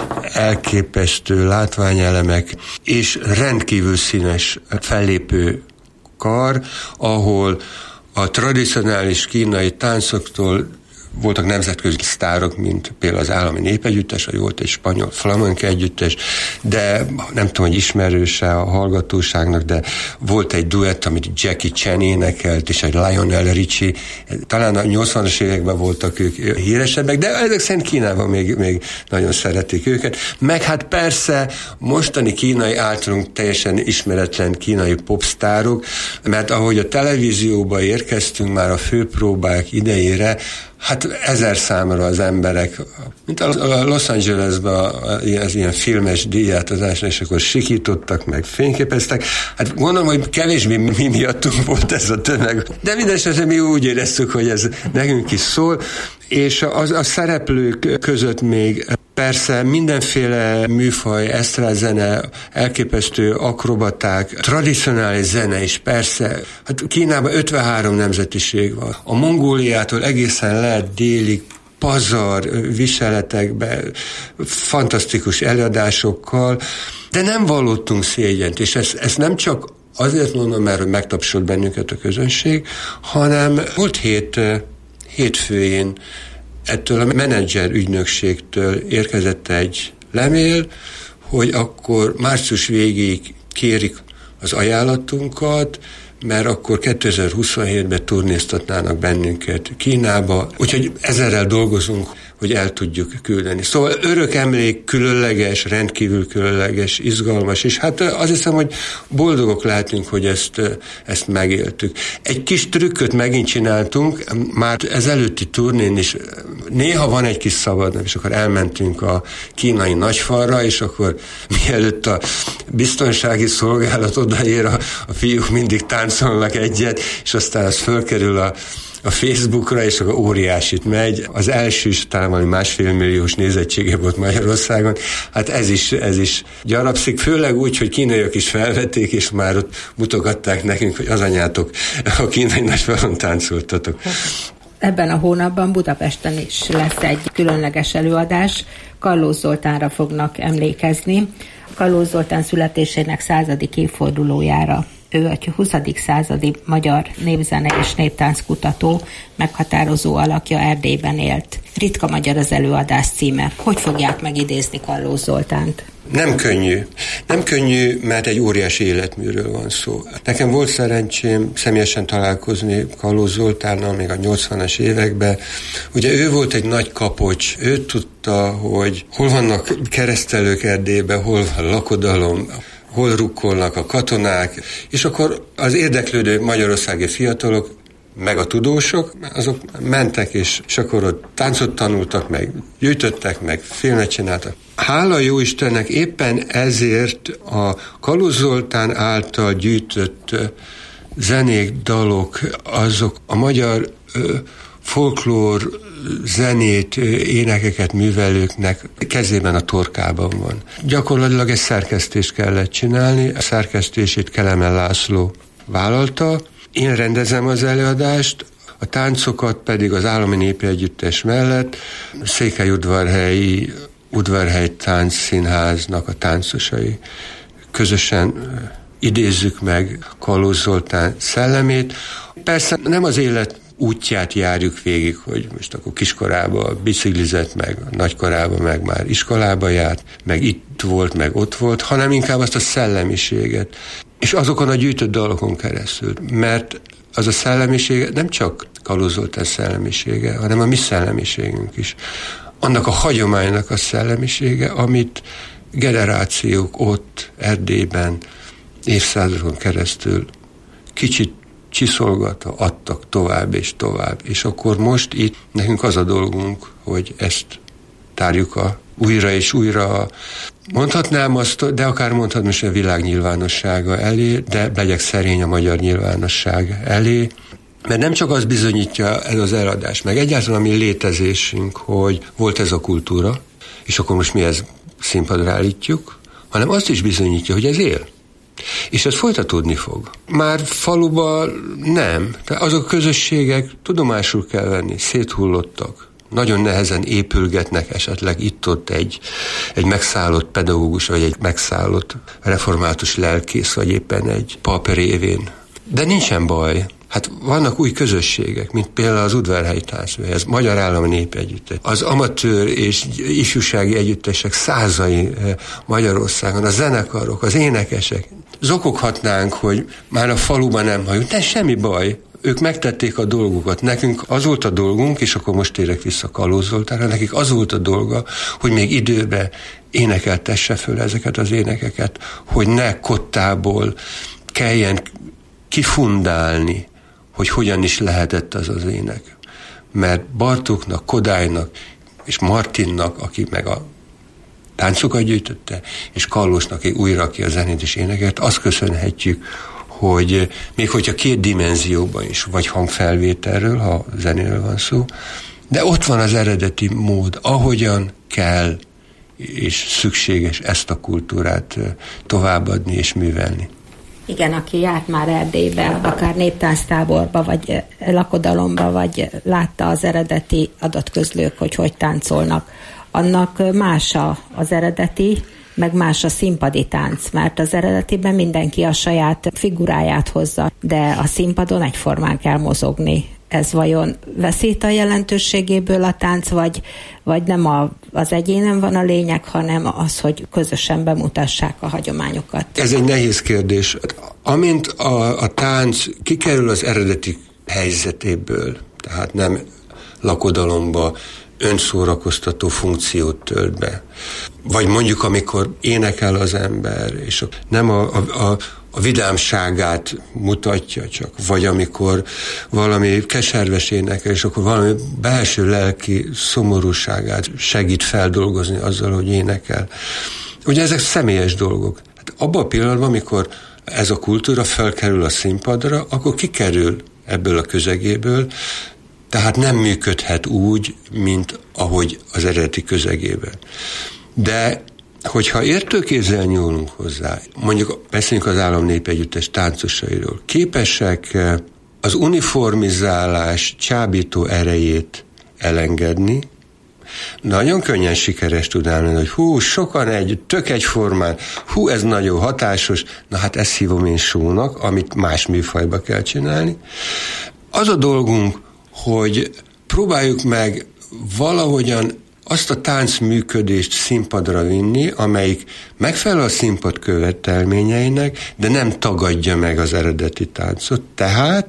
elképesztő látványelemek, és rendkívül színes fellépő kar, ahol a tradicionális kínai táncoktól voltak nemzetközi sztárok, mint például az Állami Népegyüttes, vagy volt egy spanyol flamenco együttes, de nem tudom, hogy ismerőse a hallgatóságnak, de volt egy duett, amit Jackie Chan énekelt, és egy Lionel Richie. Talán a nyolcvanas években voltak ők híresebbek, de ezek szerint Kínában még, még nagyon szeretik őket. Meg hát persze mostani kínai általunk teljesen ismeretlen kínai popsztárok, mert ahogy a televízióba érkeztünk már a főpróbák idejére, hát ezer számra az emberek, mint a Los Angelesben az ilyen filmes díjátozásra, és akkor sikítottak, meg fényképeztek. Hát gondolom, hogy kevésbé mi miattunk volt ez a tömeg. De mindesetre mi úgy éreztük, hogy ez nekünk is szól, és az, a szereplők között még persze mindenféle műfaj, esztrázene, elképesztő akrobaták, tradicionális zene is persze. Hát Kínában ötvenhárom nemzetiség van. A Mongóliától egészen lehet délig, pazar viseletekben, fantasztikus előadásokkal, de nem vallottunk szégyent, és ezt, ezt nem csak azért mondom, mert hogy megtapsolt bennünket a közönség, hanem volt hét hétfőjén ettől a menedzser ügynökségtől érkezett egy lemél, hogy akkor március végéig kérik az ajánlatunkat, mert akkor kétezer-huszonhétben turnéztatnának bennünket Kínába, úgyhogy ezerrel dolgozunk, hogy el tudjuk küldeni. Szóval örök emlék, különleges, rendkívül különleges, izgalmas, és hát azt hiszem, hogy boldogok lehetünk, hogy ezt, ezt megéltük. Egy kis trükköt megint csináltunk, már ez előtti turnén is néha van egy kis szabad, és akkor elmentünk a kínai nagyfalra, és akkor mielőtt a biztonsági szolgálat odaér, a, a fiúk mindig táncolnak egyet, és aztán az fölkerül a a Facebookra, és akkor óriásit megy. Az első is talán valami másfél milliós nézettsége volt Magyarországon. Hát ez is, ez is gyarapszik, főleg úgy, hogy kínaiak is felvették, és már ott mutogatták nekünk, hogy az anyátok a kínai nagyfalon táncoltatok. Ebben a hónapban Budapesten is lesz egy különleges előadás. Kallós Zoltánra fognak emlékezni. Kallós Zoltán születésének századik évfordulójára. Ő a huszadik századi magyar népzene és néptánckutató, meghatározó alakja, Erdélyben élt. Ritka magyar az előadás címe. Hogy fogják megidézni Kallós Zoltánt? Nem könnyű. Nem könnyű, mert egy óriási életműről van szó. Nekem volt szerencsém személyesen találkozni Kallós Zoltánnal még a nyolcvanas években. Ugye ő volt egy nagy kapocs. Ő tudta, hogy hol vannak keresztelők Erdélyben, hol van lakodalom, hol rukkolnak a katonák, és akkor az érdeklődő magyarországi fiatalok, meg a tudósok, azok mentek, és, és akkor ott táncot tanultak, meg gyűjtöttek, meg filmet csináltak. Hála jó Istennek éppen ezért a Kallós Zoltán által gyűjtött zenék, dalok, azok a magyar ö, folklór zenét, énekeket művelőknek kezében, a torkában van. Gyakorlatilag egy szerkesztést kellett csinálni, a szerkesztését Kelemen László vállalta. Én rendezem az előadást, a táncokat pedig az Állami Népi Együttes mellett Székelyudvarhelyi Udvarhely Táncszínháznak a táncosai közösen idézzük meg Kallós Zoltán szellemét. Persze nem az élet útját járjuk végig, hogy most akkor kiskorában biciklizett, meg nagykorában meg már iskolába járt, meg itt volt, meg ott volt, hanem inkább azt a szellemiséget. És azokon a gyűjtött dalokon keresztül, mert az a szellemiség nem csak Kallós Zoltán szellemisége, hanem a mi szellemiségünk is. Annak a hagyománynak a szellemisége, amit generációk ott Erdélyben évszázadokon keresztül kicsit csiszolgatva adtak tovább és tovább. És akkor most itt nekünk az a dolgunk, hogy ezt tárjuk a újra és újra. Mondhatnám azt, de akár mondhatnám is a világ nyilvánossága elé, de legyek szerény a magyar nyilvánosság elé. Mert nem csak az bizonyítja ez az eladás, meg egyáltalán a mi létezésünk, hogy volt ez a kultúra, és akkor most mi ezt színpadra állítjuk, hanem azt is bizonyítja, hogy ez él. És ez folytatódni fog. Már faluban nem. De azok a közösségek tudomásul kell venni, széthullottak. Nagyon nehezen épülgetnek esetleg itt-ott egy, egy megszállott pedagógus, vagy egy megszállott református lelkész, vagy éppen egy pap révén. De nincsen baj. Hát vannak új közösségek, mint például az Udvarhelyi Táncművész, ez Magyar Állami Népi Együttes. Az amatőr és ifjúsági együttesek százai Magyarországon, a zenekarok, az énekesek. Zokoghatnánk, hogy már a faluban nem halljuk, de semmi baj. Ők megtették a dolgukat. Nekünk az volt a dolgunk, és akkor most térek vissza Kalóz Zoltánra, nekik az volt a dolga, hogy még időben énekeltesse föl ezeket az énekeket, hogy ne kottából kelljen kifundálni, hogy hogyan is lehetett az az ének. Mert Bartóknak, Kodálynak és Martinnak, aki meg a táncokat gyűjtötte, és Kallósnak, aki újra ki a zenét és énekelt, azt köszönhetjük, hogy még hogyha két dimenzióban is, vagy hangfelvételről, ha zenéről van szó, de ott van az eredeti mód, ahogyan kell és szükséges ezt a kultúrát továbbadni és művelni. Igen, aki járt már Erdélybe, akár néptánctáborba, vagy lakodalomba, vagy látta az eredeti adatközlők, hogy hogy táncolnak, annak más az eredeti, meg más a színpadi tánc, mert az eredetiben mindenki a saját figuráját hozza, de a színpadon egyformán kell mozogni. Ez vajon veszít a jelentőségéből a tánc, vagy, vagy nem a, az egyénen van a lényeg, hanem az, hogy közösen bemutassák a hagyományokat? Ez egy nehéz kérdés. Amint a, a tánc kikerül az eredeti helyzetéből, tehát nem lakodalomba, önszórakoztató funkciót tölt be. Vagy mondjuk, amikor énekel az ember, és nem a, a, a, a vidámságát mutatja csak, vagy amikor valami keserves énekel, és akkor valami belső lelki szomorúságát segít feldolgozni azzal, hogy énekel. Ugye ezek személyes dolgok. Hát abban a pillanatban, amikor ez a kultúra felkerül a színpadra, akkor kikerül ebből a közegéből, tehát nem működhet úgy, mint ahogy az eredeti közegében. De hogyha értőkézzel nyúlunk hozzá, mondjuk beszéljünk az Állami Népi Együttes táncosairól, képesek az uniformizálás csábító erejét elengedni, nagyon könnyen sikeres tud állni, hogy hú, sokan egy, tök egyformán, hú, ez nagyon hatásos, na hát ezt hívom én show-nak, amit más műfajba kell csinálni. Az a dolgunk, hogy próbáljuk meg valahogyan azt a táncműködést színpadra vinni, amelyik megfelel a színpad követelményeinek, de nem tagadja meg az eredeti táncot. Tehát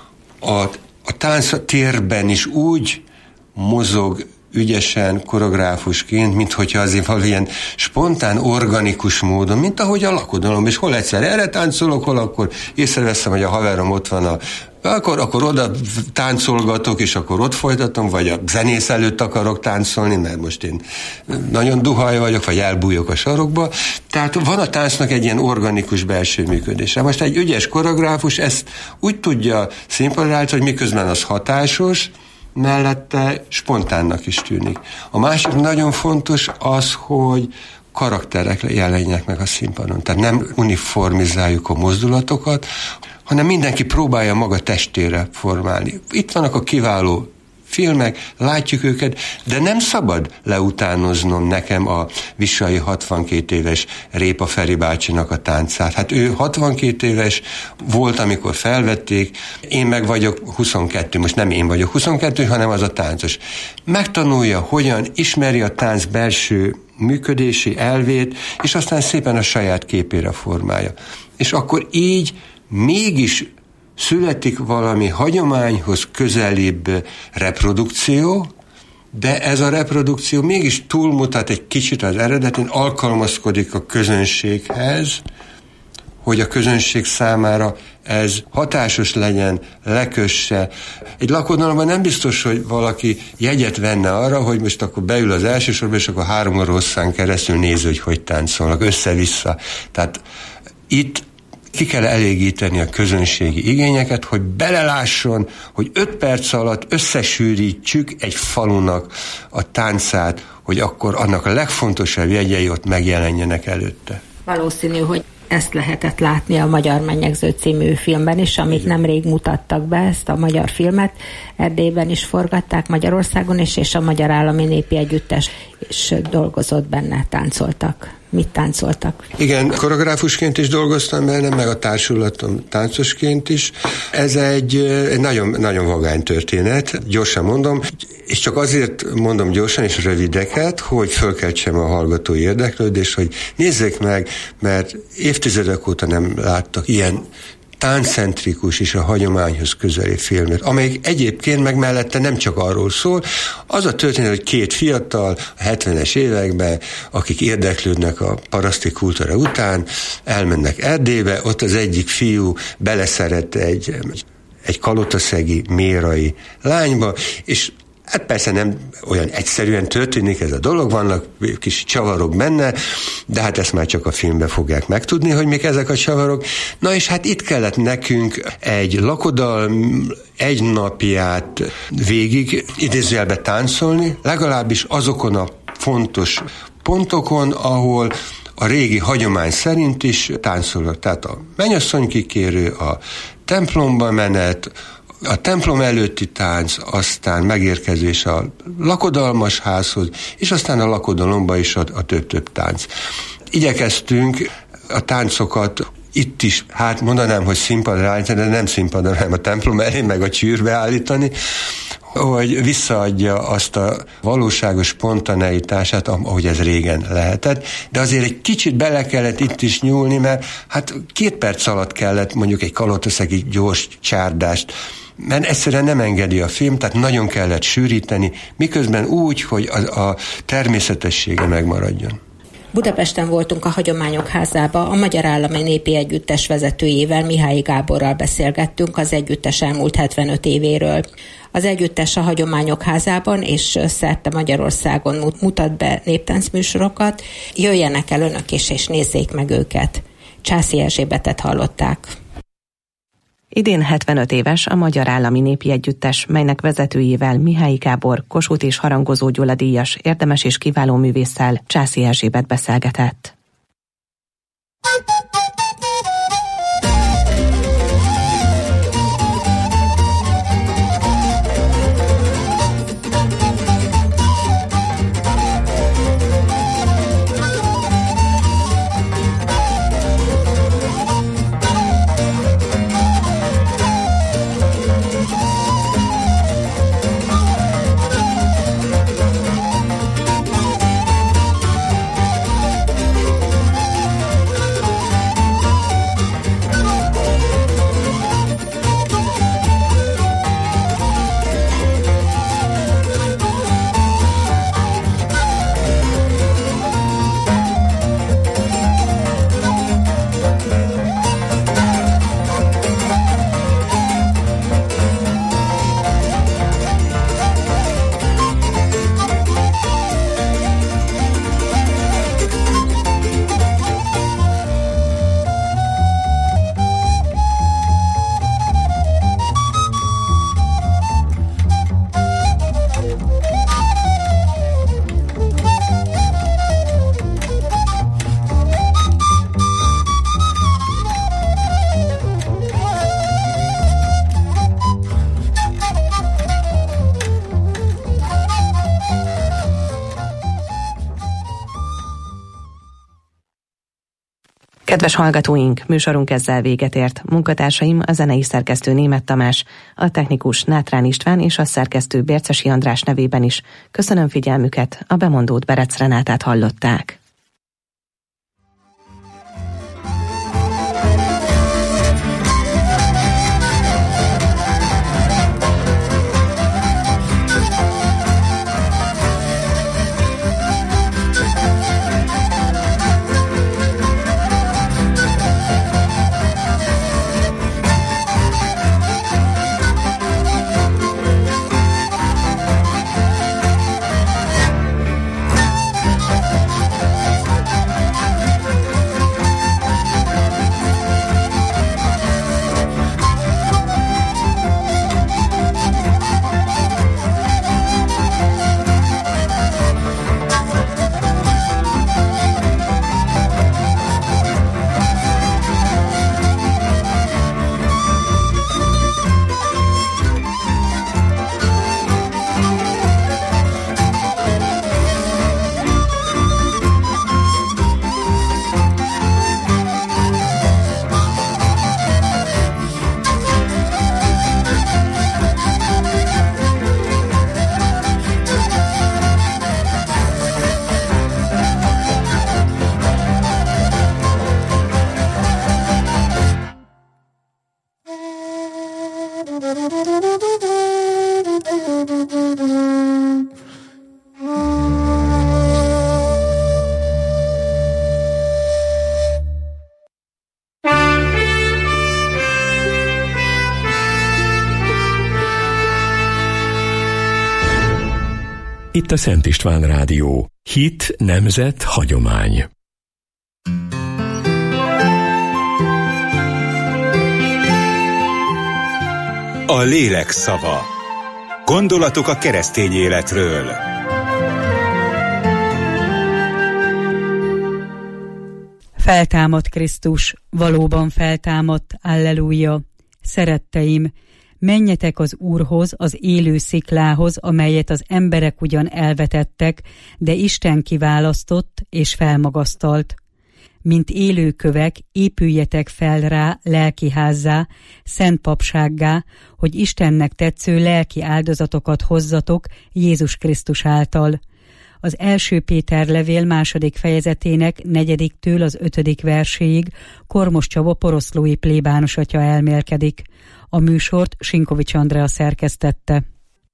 a, a tánc a térben is úgy mozog ügyesen, koreográfusként, mint hogyha azért valamilyen spontán, organikus módon, mint ahogy a lakodalom, és hol egyszer erre táncolok, hol akkor észreveszem, hogy a haverom ott van a Akkor, akkor oda táncolgatok, és akkor ott folytatom, vagy a zenész előtt akarok táncolni, mert most én nagyon duhaj vagyok, vagy elbújok a sarokba. Tehát van a táncnak egy ilyen organikus belső működése. Most egy ügyes koreográfus ezt úgy tudja színpadra állítani, hogy miközben az hatásos, mellette spontánnak is tűnik. A másik nagyon fontos az, hogy karakterek jelenjenek meg a színpadon. Tehát nem uniformizáljuk a mozdulatokat, hanem mindenki próbálja maga testére formálni. Itt vannak a kiváló filmek, látjuk őket, de nem szabad leutánoznom nekem a Vissai hatvankét éves Répa Feri bácsinak a táncát. Hát ő hatvankét éves volt, amikor felvették, én meg vagyok huszonkettő, most nem én vagyok huszonkettő, hanem az a táncos. Megtanulja, hogyan ismeri a tánc belső működési elvét, és aztán szépen a saját képére formálja. És akkor így mégis születik valami hagyományhoz közelibb reprodukció, de ez a reprodukció mégis túlmutat egy kicsit az eredetén, alkalmazkodik a közönséghez, hogy a közönség számára ez hatásos legyen, lekösse. Egy lakodalomban nem biztos, hogy valaki jegyet venne arra, hogy most akkor beül az első sorba, és akkor három óra hosszán keresztül nézi, hogy hogy táncolnak, össze-vissza. Tehát itt ki kell elégíteni a közönségi igényeket, hogy belelásson, hogy öt perc alatt összesűrítsük egy falunak a táncát, hogy akkor annak a legfontosabb jegyei ott megjelenjenek előtte. Valószínű, hogy ezt lehetett látni a Magyar Mennyegző című filmben is, amit nemrég mutattak be, ezt a magyar filmet. Erdélyben is forgatták, Magyarországon is, és a Magyar Állami Népi Együttes is dolgozott benne, táncoltak. Mit táncoltak? Igen, koreográfusként is dolgoztam benne, meg a társulatom táncosként is. Ez egy, egy nagyon, nagyon vagány történet, gyorsan mondom, és csak azért mondom gyorsan és rövideket, hogy fölkeltsem a hallgatói érdeklődést, hogy nézzék meg, mert évtizedek óta nem láttak ilyen tánccentrikus és a hagyományhoz közeli filmet, amelyik egyébként meg mellette nem csak arról szól, az a történet, hogy két fiatal a hetvenes években, akik érdeklődnek a paraszti kultúra után, elmennek Erdélybe, ott az egyik fiú beleszeret egy, egy kalotaszegi mérai lányba, és hát persze nem olyan egyszerűen történik ez a dolog, vannak kis csavarok benne, de hát ezt már csak a filmben fogják megtudni, hogy mik ezek a csavarok. Na és hát itt kellett nekünk egy lakodalm egy napját végig idézőjelbe táncolni, legalábbis azokon a fontos pontokon, ahol a régi hagyomány szerint is táncolnak. Tehát a mennyasszonykikérő, a templomba menet, a templom előtti tánc, aztán megérkezés a lakodalmas házhoz, és aztán a lakodalomba is a, a több-több tánc. Igyekeztünk a táncokat itt is, hát mondanám, hogy színpadra állítani, de nem színpadra, hanem a templom elé, meg a csűrbe állítani, hogy visszaadja azt a valóságos spontaneitását, ahogy ez régen lehetett, de azért egy kicsit bele kellett itt is nyúlni, mert hát két perc alatt kellett mondjuk egy kalotaszegi gyors csárdást, mert egyszerűen nem engedi a film, tehát nagyon kellett sűríteni, miközben úgy, hogy a, a természetessége megmaradjon. Budapesten voltunk a Hagyományok Házába, a Magyar Állami Népi Együttes vezetőjével, Mihály Gáborral beszélgettünk az együttes elmúlt hetvenöt évéről. Az együttes a Hagyományok Házában és szerte Magyarországon mutat be néptáncműsorokat. Jöjjenek el önök is, és nézzék meg őket. Császi Erzsébetet hallották. Idén hetvenöt éves a Magyar Állami Népi Együttes, melynek vezetőjével, Mihály Gábor, Kossuth és Harangozó Gyula díjas érdemes és kiváló művésszel, Császi Erzsébet beszélgetett. Kedves hallgatóink, műsorunk ezzel véget ért. Munkatársaim a zenei szerkesztő Németh Tamás, a technikus Nátrán István és a szerkesztő Bércesi András nevében is. Köszönöm figyelmüket, a bemondót Berec Renátát hallották. itt a Szent István Rádió. Hit, nemzet, hagyomány. A lélek szava. Gondolatok a keresztény életről. Feltámadt Krisztus, valóban feltámadt, alleluja. Szeretteim, menjetek az Úrhoz, az élő sziklához, amelyet az emberek ugyan elvetettek, de Isten kiválasztott és felmagasztalt. Mint élő kövek, épüljetek fel rá lelkiházzá, szent papsággá, hogy Istennek tetsző lelki áldozatokat hozzatok Jézus Krisztus által. Az első Péter levél második fejezetének negyediktől az ötödik verséig Kormos Csaba poroszlói plébános atya elmélkedik. A műsort Sinkovics Andrea szerkesztette.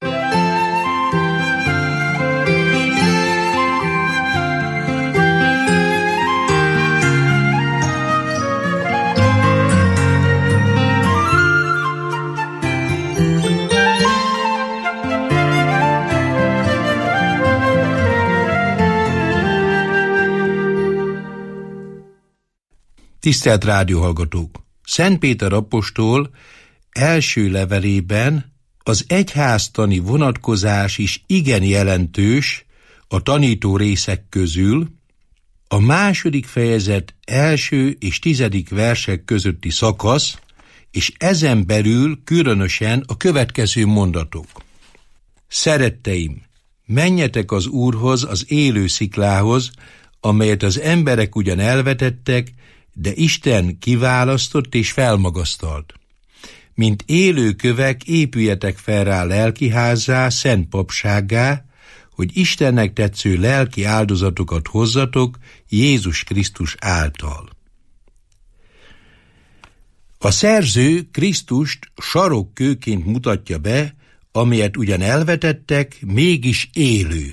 Tisztelt rádióhallgatók! Szent Péter apostol első levelében az egyháztani vonatkozás is igen jelentős a tanító részek közül. A második fejezet első és tizedik versek közötti szakasz, és ezen belül különösen a következő mondatok. Szeretteim, menjetek az Úrhoz, az élő sziklához, amelyet az emberek ugyan elvetettek, de Isten kiválasztott és felmagasztalt. Mint élő kövek, épüljetek fel rá lelkiházzá, szent papsággá, hogy Istennek tetsző lelki áldozatokat hozzatok Jézus Krisztus által. A szerző Krisztust sarokkőként mutatja be, amelyet ugyan elvetettek, mégis élő.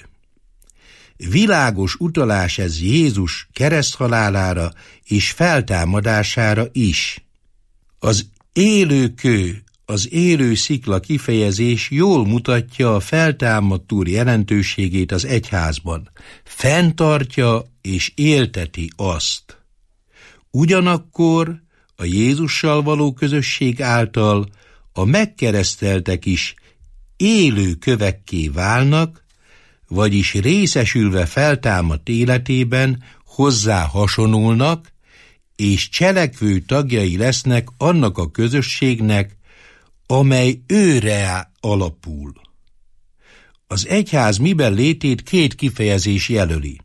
Világos utalás ez Jézus kereszthalálára és feltámadására is. Az élő kő, az élő szikla kifejezés jól mutatja a feltámadt Úr jelentőségét az egyházban. Fenntartja és élteti azt. Ugyanakkor a Jézussal való közösség által a megkereszteltek is élő kövekké válnak, vagyis részesülve feltámadt életében hozzá hasonulnak, és cselekvő tagjai lesznek annak a közösségnek, amely őre alapul. Az egyház miben létét két kifejezés jelöli: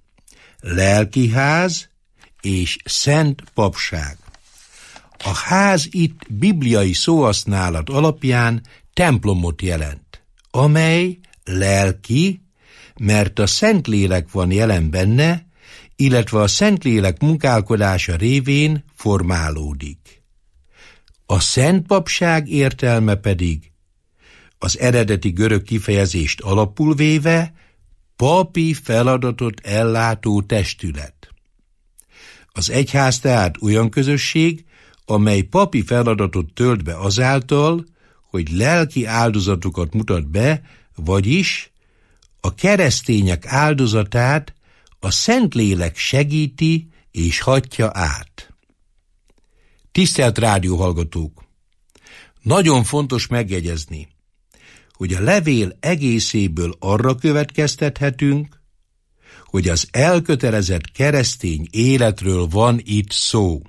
lelkiház és szent papság. A ház itt bibliai szóhasználat alapján templomot jelent, amely lelki, mert a Szentlélek van jelen benne, illetve a Szentlélek munkálkodása révén formálódik. A szent papság értelme pedig, az eredeti görög kifejezést alapul véve, papi feladatot ellátó testület. Az egyház tehát olyan közösség, amely papi feladatot tölt be azáltal, hogy lelki áldozatokat mutat be, vagyis a keresztények áldozatát a Szentlélek segíti és hatja át. Tisztelt rádióhallgatók! Nagyon fontos megjegyezni, hogy a levél egészéből arra következtethetünk, hogy az elkötelezett keresztény életről van itt szó.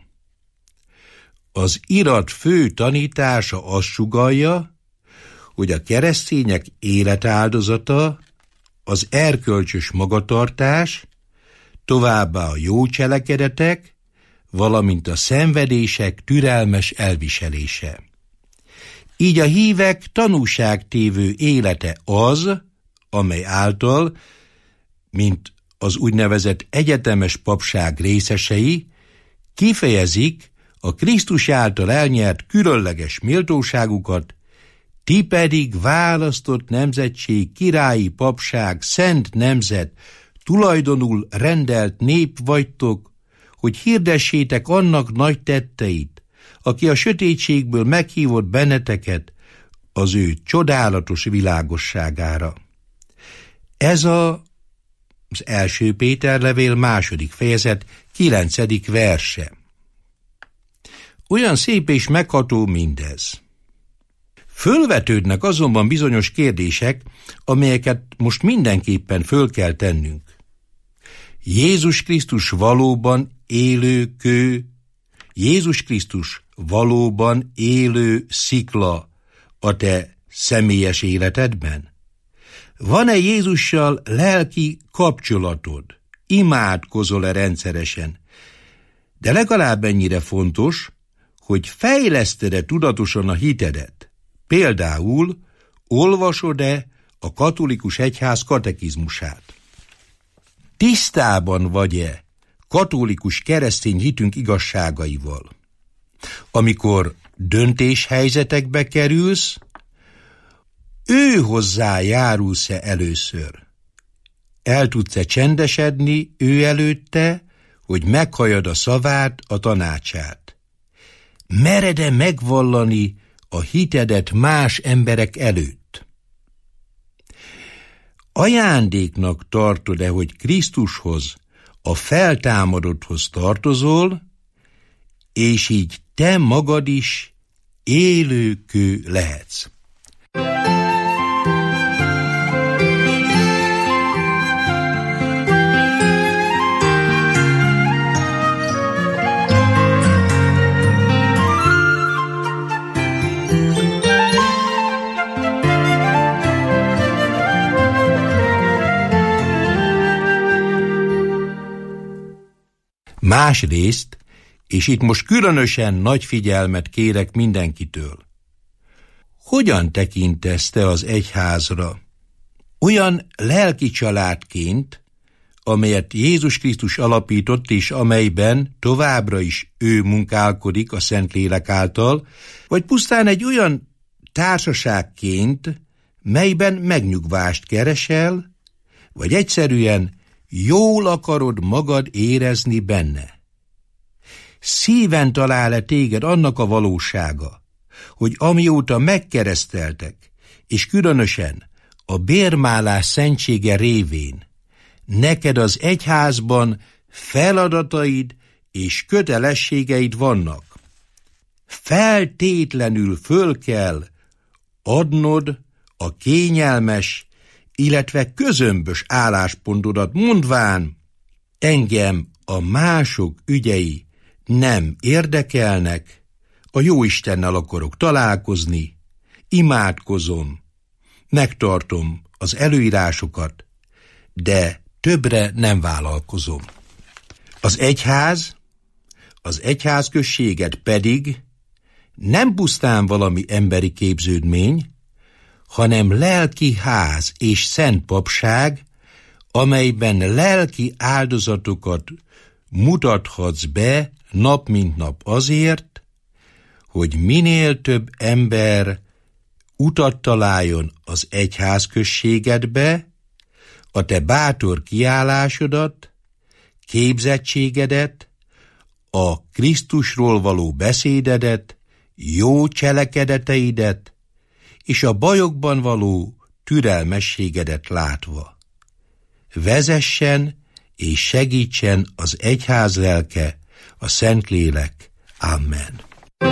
Az irat fő tanítása azt sugallja, hogy a keresztények életáldozata az erkölcsös magatartás, továbbá a jó cselekedetek, valamint a szenvedések türelmes elviselése. Így a hívek tanúságtévő élete az, amely által, mint az úgynevezett egyetemes papság részesei, kifejezik a Krisztus által elnyert különleges méltóságukat, ti pedig választott nemzetség, királyi papság, szent nemzet, tulajdonul rendelt nép vagytok, hogy hirdessétek annak nagy tetteit, aki a sötétségből meghívott benneteket az ő csodálatos világosságára. Ez a, az első Péter levél második fejezet kilencedik verse. Olyan szép és megható mindez. Fölvetődnek azonban bizonyos kérdések, amelyeket most mindenképpen föl kell tennünk. Jézus Krisztus valóban élő kő, Jézus Krisztus valóban élő szikla a te személyes életedben? Van-e Jézussal lelki kapcsolatod? Imádkozol-e rendszeresen? De legalább ennyire fontos, hogy fejleszted-e tudatosan a hitedet. Például olvasod-e a katolikus egyház katekizmusát? Tisztában vagy-e katolikus keresztény hitünk igazságaival? Amikor döntéshelyzetekbe kerülsz, ő hozzá járulsz-e először? El tudsz-e csendesedni ő előtte, hogy meghalljad a szavát, a tanácsát? Mered-e megvallani a hitedet más emberek előtt? Ajándéknak tartod-e, hogy Krisztushoz, a feltámadotthoz tartozol, és így te magad is élőkő lehetsz? Másrészt, és itt most különösen nagy figyelmet kérek mindenkitől, hogyan tekintesz te az egyházra? Olyan lelki családként, amelyet Jézus Krisztus alapított, és amelyben továbbra is ő munkálkodik a Szentlélek által, vagy pusztán egy olyan társaságként, melyben megnyugvást keresel, vagy egyszerűen jól akarod magad érezni benne? Szíven talál-e téged annak a valósága, hogy amióta megkereszteltek, és különösen a bérmálás szentsége révén, neked az egyházban feladataid és kötelességeid vannak? Feltétlenül föl kell adnod a kényelmes, illetve közömbös álláspontodat, mondván, engem a mások ügyei nem érdekelnek, a Jóistennel akarok találkozni, imádkozom, megtartom az előírásokat, de többre nem vállalkozom. Az egyház, az egyházközséget pedig nem pusztán valami emberi képződmény, hanem lelki ház és szent papság, amelyben lelki áldozatokat mutathatsz be nap mint nap azért, hogy minél több ember utat találjon az egyházközségedbe, a te bátor kiállásodat, képzettségedet, a Krisztusról való beszédedet, jó cselekedeteidet, és a bajokban való türelmességedet látva. Vezessen és segítsen az egyház lelke, a Szentlélek. Amen.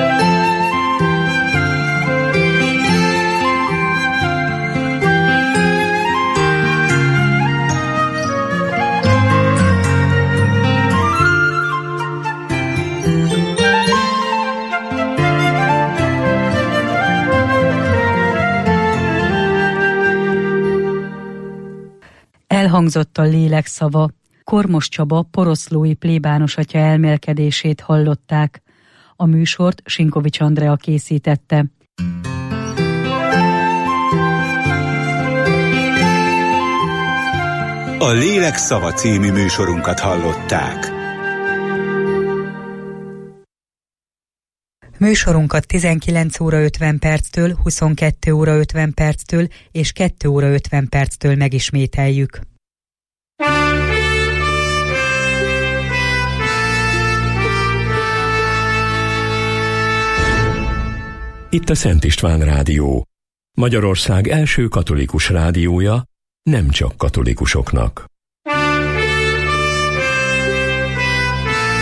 Elhangzott a lélek szava. Kormos Csaba poroszlói plébános atya elmélkedését hallották. A műsort Sinkovics Andrea készítette. A Lélek szava című műsorunkat hallották. Műsorunkat tizenkilenc óra ötven perctől, huszonkettő óra ötven perctől és kettő óra ötven perctől megismételjük. Itt a Szent István Rádió, Magyarország első katolikus rádiója, nem csak katolikusoknak.